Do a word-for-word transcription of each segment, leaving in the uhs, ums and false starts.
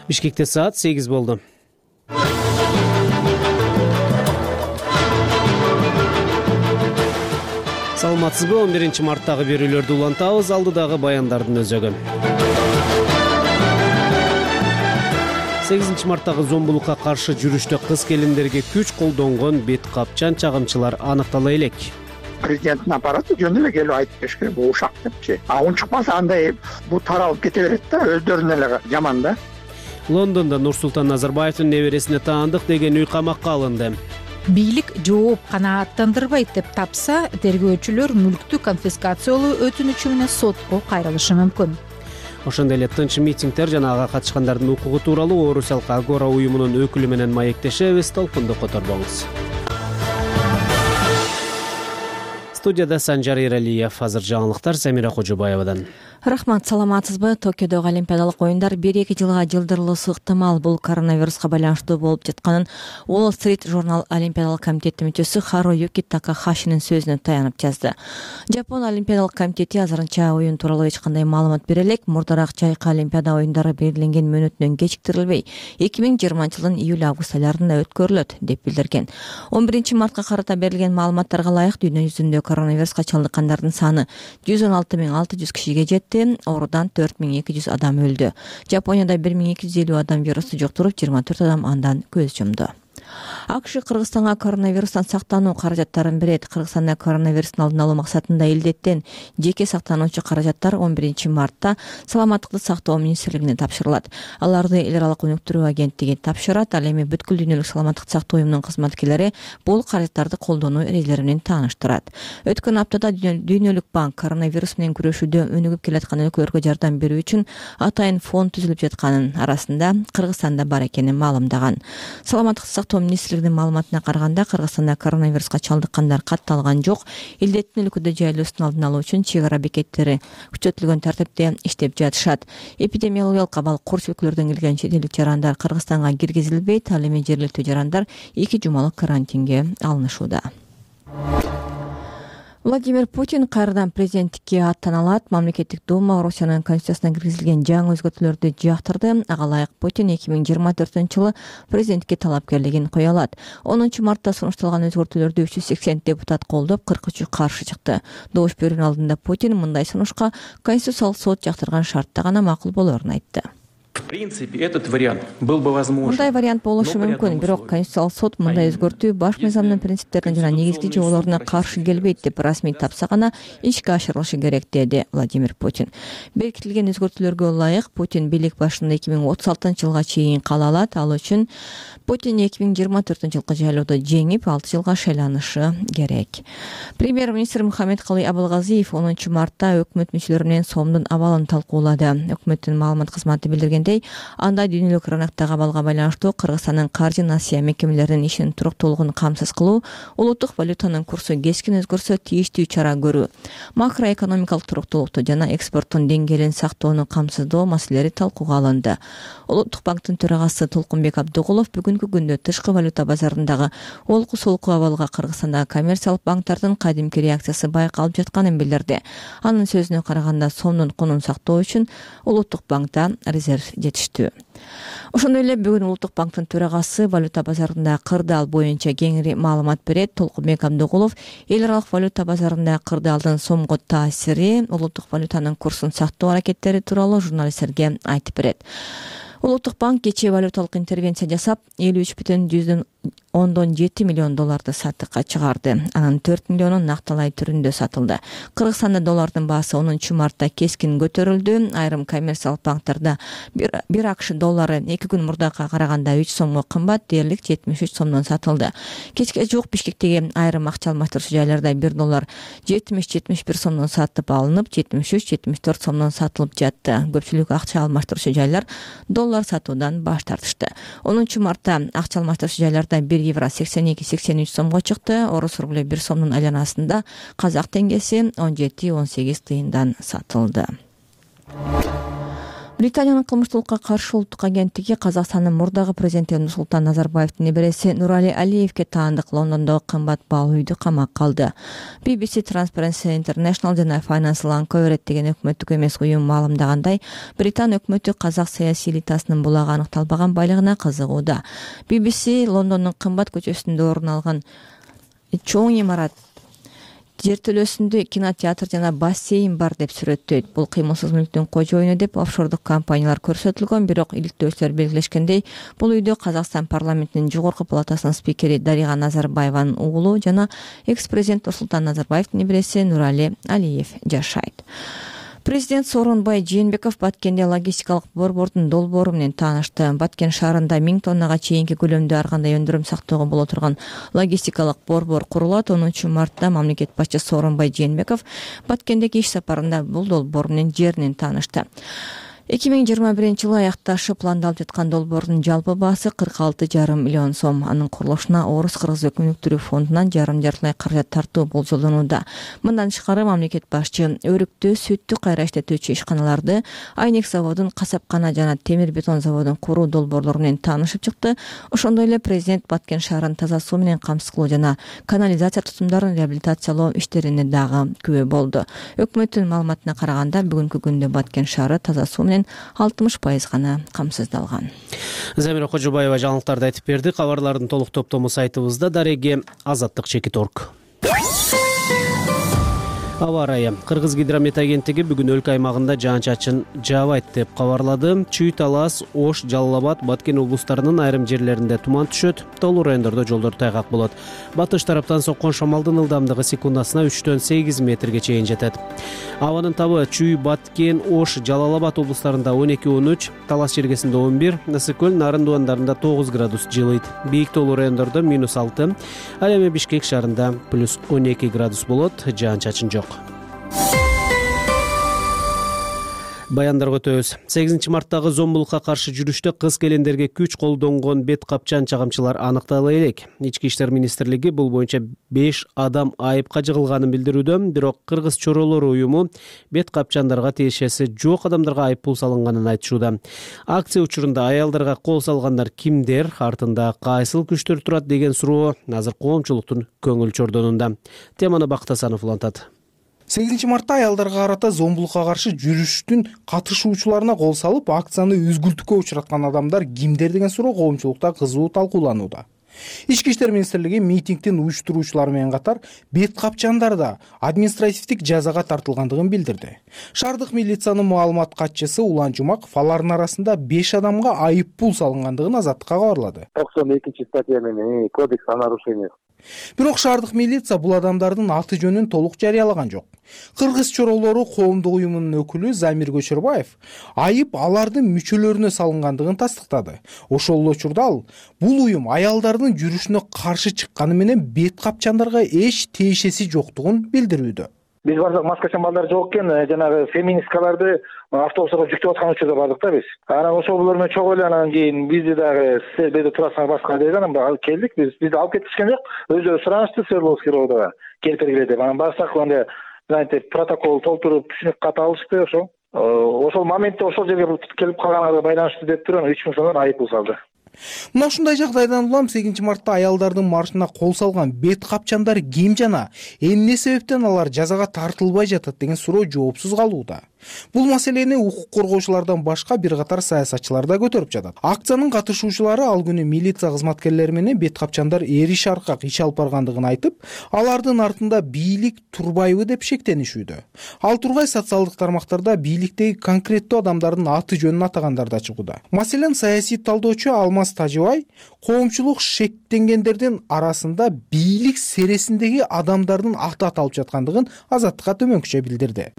Бишкекте саат сегиз болду. Саламатсызбы? он биринчи марттагы берүүлөрдү улантабыз, алдыдагы баяндардын өзөгү. сегизинчи марттагы зомбулукка каршы жүрүштө кыз келиндерге күч колдонгон бет капчан чагымчылар аныктала элек. Президенттин аппараты жөн эле келип айтып бериш керек, бул ушак депчи. А унчукпаса андай бул таралып кете берет да, өздөрүнө эле жаман да. Лондондо Нурсултан Назарбаевдин небересине таандык деген үй камакка алынды. Бийлик жооп канааттандырбайт деп тапса, тергөөчүлөр мүлктү конфискациялоо өтүнүчү менен сотко кайрылышы мүмкүн. Ошондой эле тынч митингдер жана ага катышкандардын укугу тууралуу Орус Алка Агора уюмунун өкүлү менен маектешебиз, толкунду которбоңуз. Студияда Санжар Иралиев, азыр жаңылыктар Самира Кожобаевадан. Рахмат, саламатсызбы? Токиодогу Олимпиадалык оюндар бир эки жылга жылдырылышы ыктымал. Бул коронавируска байланыштуу болуп жатканын Wall Street Journal Олимпиадалык комитети мүчөсү Харуюки Такахашинин сөзүнө таянып жазды. Жапон Олимпиадалык комитети азырынча оюн тууралуу эч кандай маалымат бере элек. Мурдараак жайкы Олимпиада оюндары белгиленген мөөнөтүнөн кечиктирилбей эки миң жыйырманчы жылдын июль-август айларында өткөрүлөт деп билдирген. он биринчи мартка карата берилген маалыматтарга ылайык дүйнө жүзүндө коронавируска чалдыккандардын саны жүз он алты миң алты жүз кишиге жетти. Оорудан төрт миң эки жүз адам өлдү. Жапонияда бир миң эки жүз элүү адам вирусту жоктуруп, жыйырма төрт адам андан көз жумду. АКШ Кыргызстанга коронавирустан сактануу каражаттарын берет. Кыргызстанда коронавирустун алдын алуу максатында элдеттен жеке сактануучу каражаттар он биринчи мартта Саламаттыкты сактоо министрлигине тапшырылат. Аларды эл аралык өнүктүрүү агенттиги тапшырат. Ал эми бүткүл дүйнөлүк саламаттык сактоо уюмунун кызматкерлери бул каражаттарды колдонуу эрежелери менен тааныштырат. Өткөн аптада Дүйнөлүк банк коронавирус менен күрөшүүдө өнүгүп келаткан өлкөлөргө жардам берүү үчүн атайын фонд түзүлүп жатканын арасында Кыргызстанда бар экенин маалымдаган. Саламаттык сактоо министрлигинин маалыматына караганда, Кыргызстанда коронавируска чалдыккандар катталган жок. Илдеттин өлкөдө жайылуусун алдын алуу үчүн чек ара бекеттери күчөтүлгөн тартипте иштеп жатышат. Эпидемиологиялык абал курс өлкөлөрдөн келген чет элдик жарандар Кыргызстанга киргизилбейт. Ал эми жергиликтүү жарандар эки жумалык карантинге алынышууда. Владимир Путин кайрадан президенттикке аттаналат. Мамлекеттик дума Россиянын конституциясына киргизилген жаңы өзгөртүүлөрдү жактырды. Ага ылайык Путин эки миң жыйырма төртүнчү жылы президентке талапкерлигин кое алат. онунчу мартта сунушталган өзгөртүүлөрдү үч жүз сексен депутат колдоп, кырк үчү каршы чыкты. Добуш берүүнүн алдында Путин мындай сунушка конституциялык сот жактырган шартта гана макул болоорун айтты. В принципе, этот вариант был бы возможен. Мындай вариант болушу мүмкүн, бирок Конституциялык сот мындай өзгөртүү баш мыйзамдын принциптерине жана негизги жоболоруна каршы келбейт деп расмий тапса гана ишке ашырылышы керек, деди Владимир Путин. Бекитилген өзгөртүүлөргө ылайык Путин бийлик башында эки миң отуз алтынчы жылга чейин кала алат. Ал үчүн Путин эки миң жыйырма төртүнчү жылкы шайлоодо жеңип, алты жылга шайланышы керек. Премьер-министр Мухаммедкалый Абылгазиев онунчу мартта өкмөт мүчөлөрү менен сомдун абалын талкуулады. Өкмөттүн маалымат кызматы билдиргендей, анда дүйнөлүк рыноктогу абалга байланыштуу Кыргызстандын каржы насыя мекемелеринин ишинин туруктуулугун камсыз кылуу, улуттук валютанын курсу кескин өзгөрсө тийиштүү чара көрүү, макроэкономикалык туруктуулукту жана экспорттун деңгээлин сактоону камсыздоо маселелери талкууга алынды. Улуттук банктын төрагасы Толкунбек Абдыгулов бүгүнкү күндө тышкы валюта базарындагы олку-солку абалга Кыргызстандагы коммерциялык банктардын кадимки реакциясы байкалып жатканын билдирди. Анын сөзүнө караганда, сомдун кунун сактоо үчүн улуттук банкта резерв жетиштүү. Ошондой эле бүгүн Улуттук банктын төрагасы валюта базарында кырдаал боюнча кеңири маалымат берет. Толкунбек Абдыгулов эл аралык валюта базарында кырдаалдын сомго таасири, улуттук валютанын курсун сактоо аракеттери тууралуу журналисттерге айтып берет. Улуттук банк кечээ валюталык интервенция жасап, элүү үч бүтүн жүздөн ондон жети миллион долларды сатыкка чыгарды. Анын төрт миллиону накталай түрүндө сатылды. Кыргызстанда доллардын баасы онунчу мартта кескин көтөрүлдү. Айрым коммерциялык банктарда бир АКШ доллары эки күн мурдакка караганда үч сомго кымбат, дээрлик жетимиш үч сомдон сатылды. Кечке жук Бишкектеги айрым акча алмаштыруучу жайларда бир доллар жетимиш жетимиш бир сомдон сатып алынып, жетимиш үч жетимиш төрт сомдон сатылып жатты. Көпчүлүк акча алмаштыруучу жайлар доллар сатуудан баш тартышты. онунчу мартта акча алмаштыруучу жайларда бир евро сексен эки сексен үч сомго чыкты. Орус рубль бир сомдун айланасында казак теңгеси он жети он сегиз тыйындан сатылды. Британиянын кылмыштуулукка каршы улуттук агенттиги Казакстандын мурдагы президенти Нурсултан Назарбаевдин небереси Нурали Алиевге таандык Лондондогу кымбат баалуу үйдү камакка алды. би би си Transparency International жана Financial Uncovered деген өкмөттүк эмес уюм маалымдагандай, Британ өкмөтү казак саясий элитасынын булагы аныкталбаган байлыгына кызыгууда. би би си Лондондун кымбат көчөсүндө орун алган чоң имарат жертөлөсүндө кинотеатр жана бассейн бар деп сүрөттөйт. Бул кыймылсыз мүлктүн кожоюну деп офшордук компаниялар көрсөтүлгөн, бирок иликтөөчүлөр белгилешкендей, бул үйдө Казакстан парламентинин жогорку палатасынын спикери Дарига Назарбаеванын уулу жана экс-президент Нурсултан Назарбаевдин небереси Нурали Алиев жашайт. Президент Сооронбай Жээнбеков Баткенде логистикалык борбордун долбоору менен таанышты. Баткен шаарында миң тоннага чейинки көлөмдө ар кандай өндүрүм сактоого боло турган логистикалык борбор курулат. онунчу мартта мамлекет башчысы Сооронбай Жээнбеков Баткендеги иш сапарында бул долбоор менен жеринен таанышты. эки миң жыйырма биринчи жылы аякташы пландалып жаткан долбоордун жалпы баасы кырк алты жарым миллион сом. Анын курулушуна орус-кыргыз өкмөттүк фондунан жарым жартылай каражат тартуу болжолдонууда. Мындан тышкары мамлекет башчы өрүктө сүттү кайра иштетүүчү ишканаларды, айнек заводун, касапкана жана темир бетон заводун куруу долбоорлору менен таанышып чыкты. Ошондой эле президент Баткен шаарын таза суу менен камсыз кылуу жана канализация тутумдарын реабилитациялоо иштерине дагы күбө болду. Өкмөттүн маалыматына караганда бүгүнкү күндө Баткен шаары таза суу менен алтымыш пайыз гана камсыздалган. Замира Кожобаева жаңылыктарды айтып берди. Кабарлардын толук топтому сайтыбызда. Дареги азаттык чекит точка орг. Аба ырайы. Кыргыз гидромет агенттиги бүгүн өлкө аймагында жаан-чачын жаабайт деп кабарлады. Чүй, Талас, Ош, Жалал Абад, Баткен облустарынын айрым жерлеринде туман түшөт, тоолуу райондордо жолдор тайгак болот. Батыш тараптан соккон шамалдын ылдамдыгы секундасына үчтөн сегиз метрге чейин жетет. Абанын табы Чүй, Баткен, Ош, Жалал Абад облустарында он эки он үч, Талас жергесинде он бир, Ысык-Көл, Нарын дубандарында тогуз градус жылыйт. Бийик тоолуу райондордо минус алты, ал эми Бишкек шаарында плюс он эки градус болот, жаан-чачын жок. Баяндарга өтөбүз. сегизинчи марттагы зомбулукка каршы жүрүштө кыз-келиндерге күч колдонгон бет капчан чагымчылар аныктала элек. Ички иштер министрлиги бул боюнча беш адам айыпка жыгылганын билдирүүдө, бирок Кыргыз чоролору уюму бет капчандарга тиешеси жок адамдарга айып пул салынганын айтышууда. Акция учурунда аялдарга кол салгандар кимдер, артында кайсыл күчтөр турат деген суроо азыр коомчулуктун көңүл чордонунда. Теманы Бактасанов улантат. сегизинчи мартта аялдарга карата зомбулукка каршы жүрүштүн катышуучуларына кол салып, акцияны үзгүлтүккө учраткан адамдар кимдер деген суроо коомчулукта кызуу талкууланууда. Ички иштер министрлиги митингдин уюштуруучулары менен катар бет капчандар да административдик жазага тартылгандыгын билдирди. Шаардык милициянын маалымат катчысы Улан Жумаков алардын арасында беш адамга айып пул салынгандыгын Азаттыкка кабарлады. токсон экинчи статья менен кодекс о нарушениях. Бирок шаардык милиция бул адамдардын аты жөнүн толук жарыялаган жок. Кыргыз чоролору коомдук уюмунун өкүлү Замир Көчөрбаев айып алардын мүчөлөрүнө салынгандыгын тастыктады. Ошол эле учурда ал бул уюм аялдардын жүрүшүнө каршы чыкканы менен бет капчандарга эч тиешеси жоктугун билдирүүдө. Биз бардык маскачан балдар жок экен, жанагы феминисткаларды автобустарга жүктөп аткан учурда бардык да биз. Анан ошол булар менен чогуу эле анан кийин бизди дагы сиздер бизде турасыңар башка деп анан келдик биз. Бизди алып кетишкен жок. Өзүлөрү суранышты Свердловский районуна келип бергиле деп. Анан барсак анда знаете протокол толтуруп түшүнүк кат алышты ошол. Ошол моментте ошол жерге келип калганга байланыштуу деп туруп үч миң сомдон айып пул салды. Мына ушундай жагдайдан улам сегизинчи мартта аялдардын маршына кол салган бет капчандар ким жана эмне себептен алар жазага тартылбай жатат деген суроо жоопсуз калууда. Бул маселени укук коргоочулардан башка бир катар саясатчылар да көтөрүп жатат. Акциянын катышуучулары ал күнү милиция кызматкерлери менен бет капчандар эриш аркак иш алып баргандыгын айтып, алардын артында бийлик турбайбы деп шектенишүүдө. Ал турбай социалдык тармактарда бийликтеги конкреттүү адамдардын аты жөнүн атагандар да чыгууда. Маселен саясий талдоочу Алмаз Тажыбай коомчулук шектенгендердин арасында бийлик сересиндеги адамдардын аты аталып жаткандыгын Азаттыкка төмөнкүчө билдирди.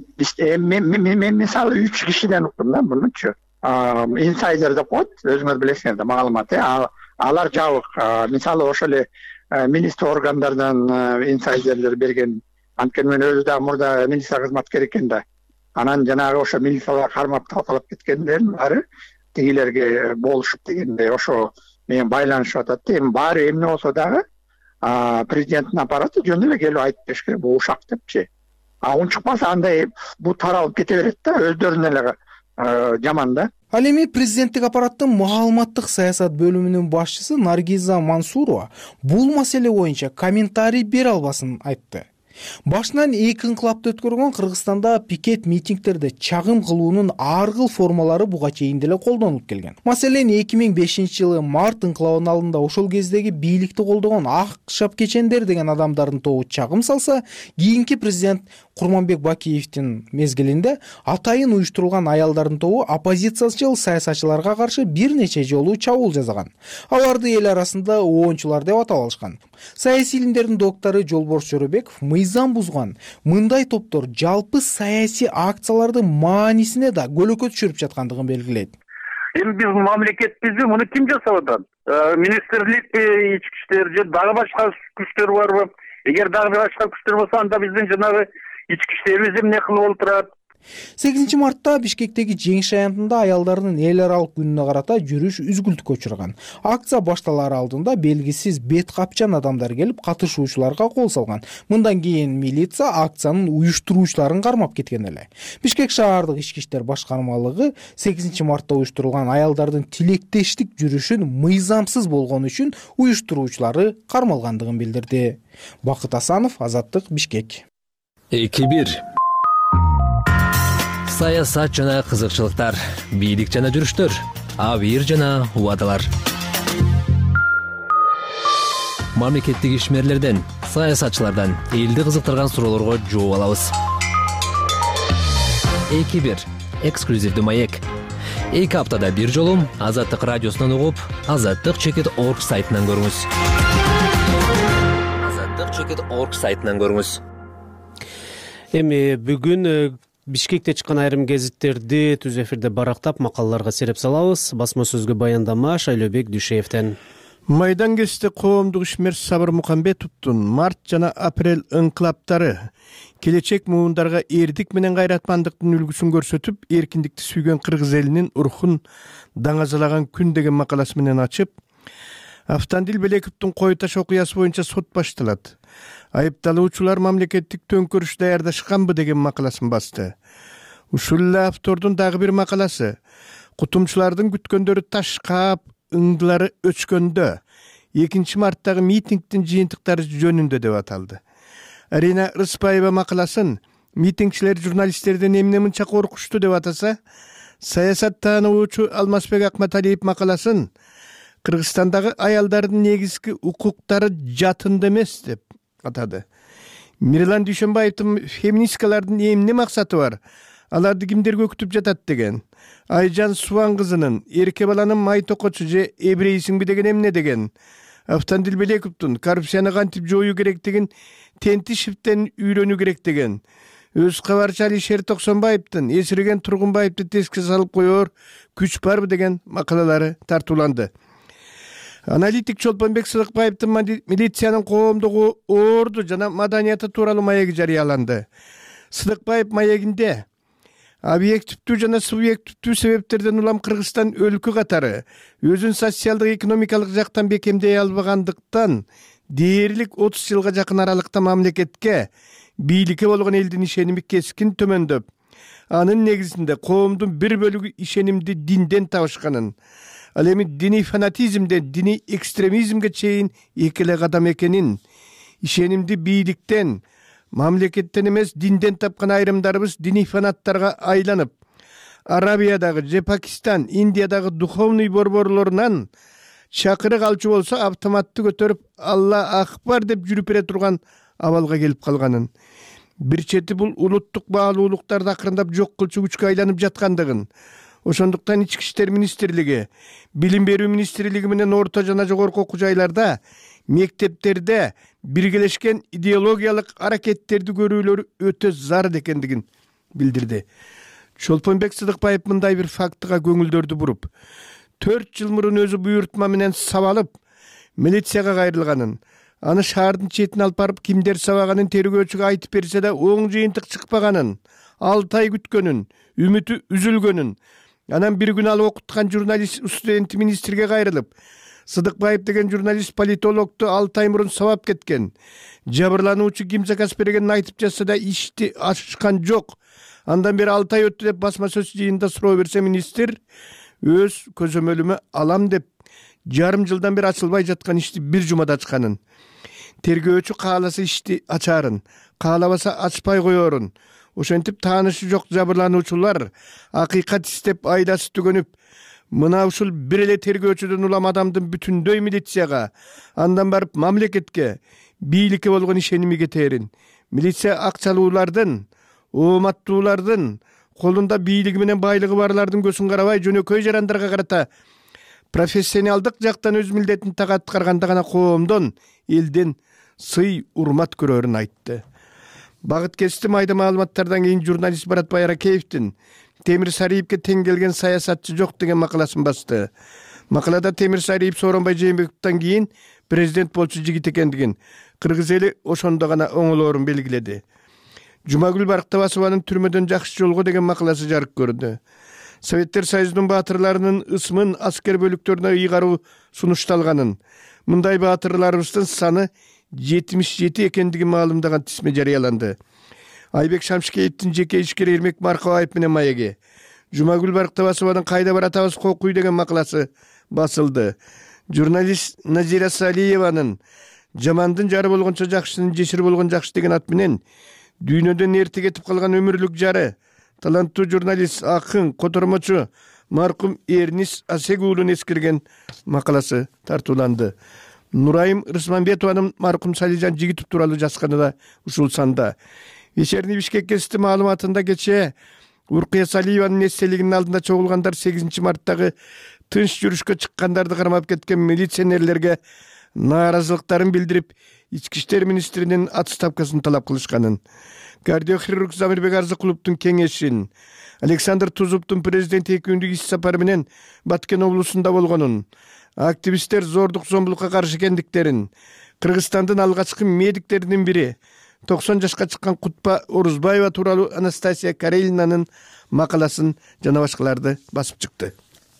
Мен мисалы үч кишиден уктум да мунучу. Инсайдер деп коет, өзүңөр билесиңер да маалымат. Алар жабык. Мисалы ошол эле министр органдардан инсайдерлер берген. Анткени мен өзү да мурда милиция кызматкер экен да. Анан жанагы ошо милицияга кармап талкалап кеткендердин баары тигилерге болушуп дегендей ошо менен байланышып атат. Эми баары эмне болсо дагы президенттин аппараты жөн эле келип айтып бериш керек, бул ушак депчи. А он чыкпаса андай бул таралып кете берет да, өздөрүнүн эле жаман да. Ал эми президенттик аппараттын маалыматтык саясат бөлүмүнүн башчысы Наргиза Мансурова бул маселе боюнча комментарий бере албасын айтты. Башынан эки инкылапты өткөргөн Кыргызстанда пикет митингтерде чагым кылуунун ар кыл формалары буга чейин деле колдонулуп келген. Маселен эки миң бешинчи жылы март инкылабынын алдында ошол кездеги бийликти колдогон ак шапкечендер деген адамдардын тобу чагым салса, кийинки президент Курманбек Бакиевдин мезгилинде атайын уюштурулган аялдардын тобу оппозициячыл саясатчыларга каршы бир нече жолу чабуул жасаган. Аларды эл арасында оончулар деп атап алышкан. Саясий илимдердин доктору Жолборс Жоробеков мыйзам бузган мындай топтор жалпы саясий акциялардын маанисине да көлөкө түшүрүп жаткандыгын белгилейт. Эми биз мамлекетпизби, муну ким жасап атат? Министрликпи, ички иштер же дагы башка күчтөр барбы? Эгер дагы башка күчтөр болсо, анда биздин жанагы ички иштерибиз эмне кылып отурат? сегизинчи мартта Бишкектеги жеңиш аянтында аялдардын эл аралык күнүнө карата жүрүш үзгүлтүккө учурган. Акция башталар алдында белгисиз бет капчан адамдар келип катышуучуларга кол салган. Мындан кийин милиция акциянын уюштуруучуларын кармап кеткен эле. Бишкек шаардык ички иштер башкармалыгы сегизинчи мартта уюштурулган аялдардын тилектештик жүрүшүн мыйзамсыз болгону үчүн уюштуруучулары кармалгандыгын билдирди. Бакыт Асанов, Азаттык, Бишкек. эки бир Саясат жана кызыкчылыктар, бийлик жана жүрүштөр, абийир жана убадалар. Мамлекеттик ишмерлерден, саясатчылардан элди кызыктырган суроолорго жооп алабыз. эки бир эксклюзивдүү маек. эки аптада бир жолу Азаттык радиосунан угуп, азаттык чекит точка орг сайтынан көрүңүз. азаттык чекит точка орг сайтынан көрүңүз. Эми бүгүн Бишкекте чыккан айрым гезиттерди түз эфирде барактап макалаларга сереп салабыз. Басма сөзгө баяндама Шайлообек Дүйшеевден. Майдан кесте коомдук ишмер Сабыр Мукамбетовдун март жана апрель инкылаптары келечек муундарга эрдик менен кайратмандыктын үлгүсүн көрсөтүп, эркиндикти сүйгөн кыргыз элинин рухун даңазалаган күн деген макаласы менен ачып, Автандил Белековдун Кой таш окуясы боюнча сот башталат. Айыпталуучулар мамлекеттик төңкөрүш даярдашканбы деген макаласын басты. Ушул эле автордун дагы бир макаласы кутумчулардын күткөндөрү ташкап, ыңдылары өчкөндө экинчи марттагы митингдин жыйынтыктары жөнүндө деп аталды. Арина Рыспаева макаласын митингчилер журналисттерден эмне мынча коркушту деп атаса, саясат таануучу Алмазбек Акматалиев макаласын Кыргызстандагы аялдардын негизги укуктары жатында эмес деп атады. Мирлан Дүйшөнбаевдин феминисткалардын эмне максаты бар? Аларды кимдерге өкүтүп жатат деген. Айжан Субан кызынын эрке баланын май токочу же эбрейсиңби деген эмне деген. Автандил Белековдун коррупцияны кантип жоюу керектигин Тентишевден үйрөнүү керек деген. Өз кабарчы Алишер Токсонбаевдин эсирген Тургунбаевди теске салып коёр күч барбы деген макалалары тартууланды. Аналитик Чолпонбек Сыдыкбаевдин милициянын коомдук орду жана маданияты тууралуу маеги жарыяланды. Сыдыкбаев маегинде объективдүү жана субъективдүү себептерден улам Кыргызстан өлкө катары өзүн социалдык экономикалык жактан бекемдей албагандыктан дээрлик отуз жылга жакын аралыкта мамлекетке, бийликке болгон элдин ишеними кескин төмөндөп, анын негизинде коомдун бир бөлүгү ишенимди динден табышканын, ал эми диний фанатизмден диний экстремизмге чейин эки эле кадам экенин, ишенимди бийликтен, мамлекеттен эмес динден тапкан айрымдарыбыз диний фанаттарга айланып, Арабиядагы же Пакистан, Индиядагы духовный борборлорунан чакырык алчу болсо автоматты көтөрүп Алла акбар деп жүрүп бере турган абалга келип калганын, бир чети бул улуттук баалуулуктарды акырындап жок кылчу күчкө айланып жаткандыгын, ошондуктан ички иштер министрлиги, билим берүү министрлиги менен орто жана жогорку окуу жайларда, мектептерде биргелешкен идеологиялык аракеттерди көрүүлөрү өтө зарыл экендигин билдирди. Чолпонбек Сыдыкбаев мындай бир фактыга көңүлдөрдү буруп, төрт жыл мурун өзү буйртма менен сабалып, милицияга кайрылганын, аны шаардын четине алып барып кимдер сабаганын тергөөчүгө айтып берсе да оң жыйынтык чыкпаганын, алты ай күткөнүн, үмүтү үзүлгөнүн, анан бир күн алып окуткан журналист студенти министрге кайрылып, Сыдыкбаев деген журналист политологду алты ай мурун сабап кеткен, жабырлануучу ким заказ бергенин айтып жатса да ишти ачышкан жок, Андан бери алты ай өттү деп басма сөз жыйынында суроо берсе, министр өз көзөмөлүмө алам деп жарым жылдан бери ачылбай жаткан ишти бир жумада ачканын, тергөөчү кааласа ишти ачарын, каалабаса ачпай коерун, ошентип таанышы жок жабырлануучулар акыйкат издеп айласы түгөнүп, мына ушул бир эле тергөөчүдөн улам адамдын бүтүндөй милицияга, андан барып мамлекетке, бийликке болгон ишеними кетээрин, милиция акчалуулардын, ооматтуулардын, колунда бийлиги менен байлыгы барлардын көзүн карабай жөнөкөй жарандарга карата профессионалдык жактан өз милдетин так аткарганда гана коомдон, элден сый урмат көрөрүн айтты. Багыт кести майда маалыматтардан кийин журналист Баратбай Аракеевдин Темир Сариевке тең келген саясатчы жок деген макаласын басты. Макалада Темир Сариев Сооронбай Жээнбековдон кийин президент болчу жигит экендигин, кыргыз эли ошондо гана оңолоорун белгиледи. Жумагүл Барктабасованын түрмөдөн жакшы жолго деген макаласы жарык көрдү. Советтер Союзунун баатырларынын ысмын аскер бөлүктөрүнө ыйгаруу сунушталганын, мындай баатырларыбыздын саны жетимиш жети экендиги маалымдаган тизме жарыяланды. Айбек Шамшикеевдин жеке ишкер Эрмек Маркабаев менен маеги, Жумагүл Барктабасованын кайда баратабыз кокуй деген макаласы басылды. Журналист Назира Салиеванын жамандын жары болгончо жакшынын жесир болгон жакшы деген ат менен дүйнөдөн эрте кетип калган өмүрлүк жары, таланттуу журналист, акын, котормочу маркум Эрнис Асег уулун эскерген макаласы тартууланды. Нурайым Рысманбетованын маркум Салижан Жигитов тууралуу жазганы да ушул санда. Вечерний Бишкек гезити маалыматында кечээ Уркия Салиеванын эстелигинин алдында чогулгандар сегизинчи марттагы тынч жүрүшкө чыккандарды кармап кеткен милиционерлерге нааразылыктарын билдирип, ички иштер министринин отставкасын талап кылышканын, кардиохирург Замирбек Арзыкуловдун кеңешин, Александр Тузуптун президент эки күндүк иш сапары менен Баткен облусунда болгонун, активисттер зордук зомбулукка каршы экендиктерин, Кыргызстандын алгачкы медиктеринин бири токсон жашка чыккан Кутпа Орузбаева тууралуу Анастасия Карелинанын макаласын жана башкаларды басып чыкты.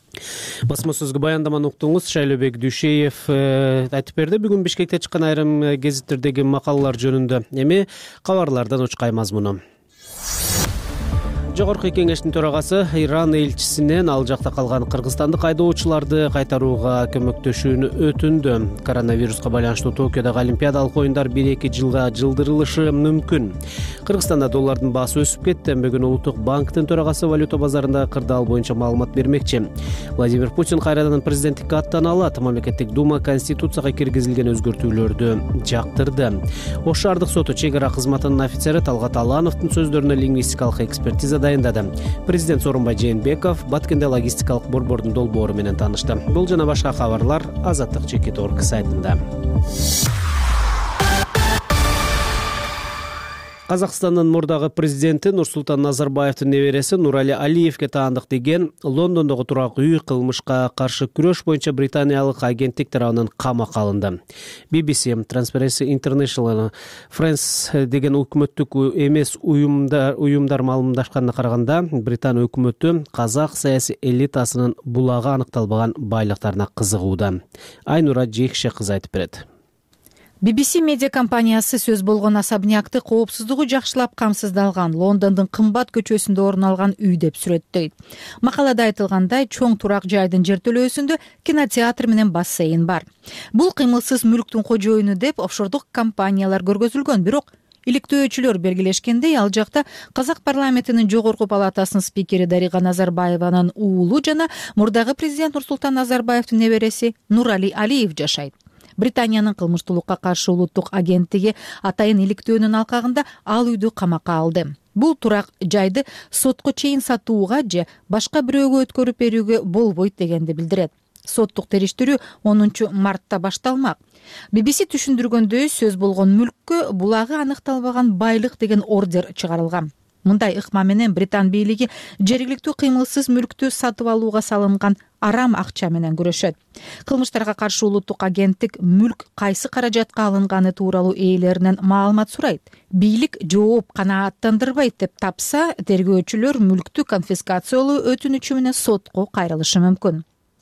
Басма сөзгө баяндаманы уктуңуз. Шайлообек Дүйшеев айтып берди. Бүгүн Бишкекте чыккан айрым гезиттердеги макалалар жөнүндө. Эми кабарлардан учкай мазмуну. Жогорку кеңештин төрагасы Иран элчисинен ал жакта калган кыргызстандык айдоочуларды кайтарууга көмөктөшүүнү өтүндү. Коронавируска байланыштуу Токиодогу Олимпиадалык оюндар бир эки жылга жылдырылышы мүмкүн. Кыргызстанда доллардын баасы өсүп кетти. Бүгүн Улуттук банктын төрагасы валюта базарындагы кырдаал боюнча маалымат бермекчи. Владимир Путин кайрадан президенттикке аттана алат. Мамлекеттик дума конституцияга киргизилген өзгөртүүлөрдү жактырды. Ош шаардык соту чек ара кызматынын офицери Талгат Алановдун сөздөрүнө лингвистикалык экспертиза дайындады. Президент Сооронбай Жээнбеков Баткенде логистикалык борбордун долбоору менен таанышты. Бул жана башка кабарлар Азаттык чекит точка орг сайтында. Казакстандын мурдагы президенти Нурсултан Назарбаевдин небереси Нурали Алиевге таандык деген Лондондогу турак үй кылмышка каршы күрөш боюнча британиялык агенттик тарабынан камакка алынды. би би си, Transparency International, Friends деген өкмөттүк эмес уюмдар уюмдар маалымдашканына караганда, Британ өкмөтү казак саясий элитасынын булагы аныкталбаган байлыктарына кызыгууда. Айнура Жекше кызы айтып берет. би би си медиа компаниясы сөз болгон особнякты коопсуздугу жакшылап камсыздалган Лондондун кымбат көчөсүндө орун алган үй деп сүрөттөйт. Макалада айтылгандай, чоң турак жайдын жертөлөөсүндө кинотеатр менен бассейн бар. Бул кыймылсыз мүлктүн кожоюну деп офшордук компаниялар көргөзүлгөн, бирок иликтөөчүлөр белгилешкендей, ал жакта Казак парламентинин жогорку палатасынын спикери Дарига Назарбаеванын уулу жана мурдагы президент Нурсултан Назарбаевдин небереси Нурали Алиев жашайт. Британиянын кылмыштуулукка каршы улуттук агенттиги атайын иликтөөнүн алкагында ал үйдү камакка алды. Бул турак жайды сотко чейин сатууга же башка бирөөгө өткөрүп берүүгө болбойт дегенди билдирет. Соттук териштирүү онунчу мартта башталмак. би би си түшүндүргөндөй, сөз болгон мүлккө булагы аныкталбаган байлык деген ордер чыгарылган. Мындай ыкма менен Британ бийлиги жергиликтүү кыймылсыз мүлктү сатып алууга салынган арам акча менен күрөшөт. Кылмыштарга каршы улуттук агенттик мүлк кайсы каражатка алынганы тууралуу ээлеринен маалымат сурайт. Бийлик жооп канааттандырбайт деп тапса, тергөөчүлөр мүлктү конфискациялоо өтүнүчү менен сотко кайрылышы мүмкүн.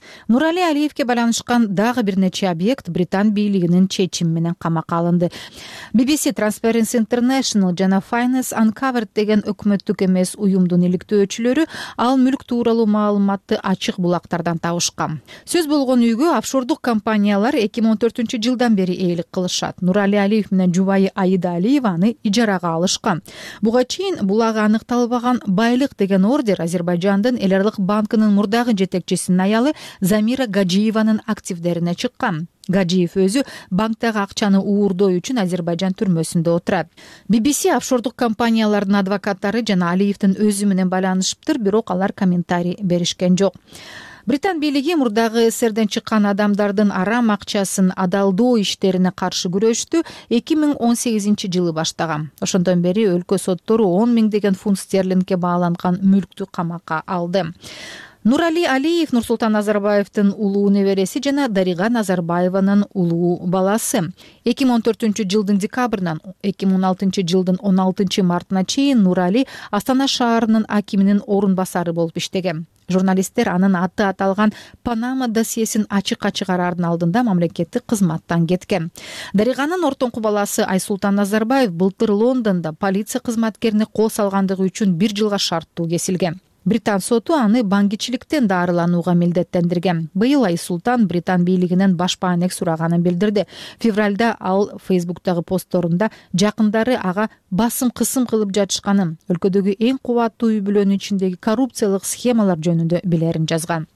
Нурали Алиевке байланышкан дагы бир нече объект Британ бийлигинин чечими менен камакка алынды. би би си, Transparency International жана Finance Uncovered деген өкмөттүк эмес уюмдун иликтөөчүлөрү ал мүлк тууралуу маалыматты ачык булактардан табышкан. Сөз болгон үйгө офшордук компаниялар эки миң он төртүнчү жылдан бери ээлик кылышат. Нурали Алиев менен жубайы Аида Алиева аны ижарага алышкан. Буга чейин булагы аныкталбаган байлык деген ордер Азербайжандын Эл аралык банкынын мурдагы жетекчисинин аялы Замира Гаджиеванын активдерине чыккан. Гаджиев өзү банктагы акчаны уурдоо үчүн Азербайжан түрмөсүндө отурат. би би си офшордук компаниялардын адвокаттары жана Алиевдин өзү менен байланышыптыр, бирок алар комментарий беришкен жок. Британ бийлиги мурдагы СССРден чыккан адамдардын арам акчасын адалдоо иштерине каршы күрөштү эки миң он сегизинчи жылы баштаган. Ошондон бери өлкө соттору он миңдеген фунт стерлингге бааланган мүлктү камакка алды. Нурали Алиев Нурсултан Назарбаевдин улуу небереси жана Дарига Назарбаеванын улуу баласы. эки миң он төртүнчү жылдын декабрынан эки миң он алтынчы жылдын он алтынчы мартына чейин Нурали Астана шаарынын акиминин орун басары болуп иштеген. Журналисттер анын аты аталган Панама досьесин ачыкка чыгараардын алдында мамлекеттик кызматтан кеткен. Дариганын ортоңку баласы Айсултан Назарбаев былтыр Лондондо полиция кызматкерине кол салгандыгы үчүн бир жылга шарттуу кесилген. Британ соту аны баңгичиликтен дарыланууга милдеттендирген. Быйыл Айсултан Британ бийлигинен баш баанек сураганын билдирди. Февралда ал Фейсбуктагы постторунда жакындары ага басым кысым кылып жатышканын, өлкөдөгү эң кубаттуу үй бүлөнүн ичиндеги коррупциялык схемалар жөнүндө билерин жазган.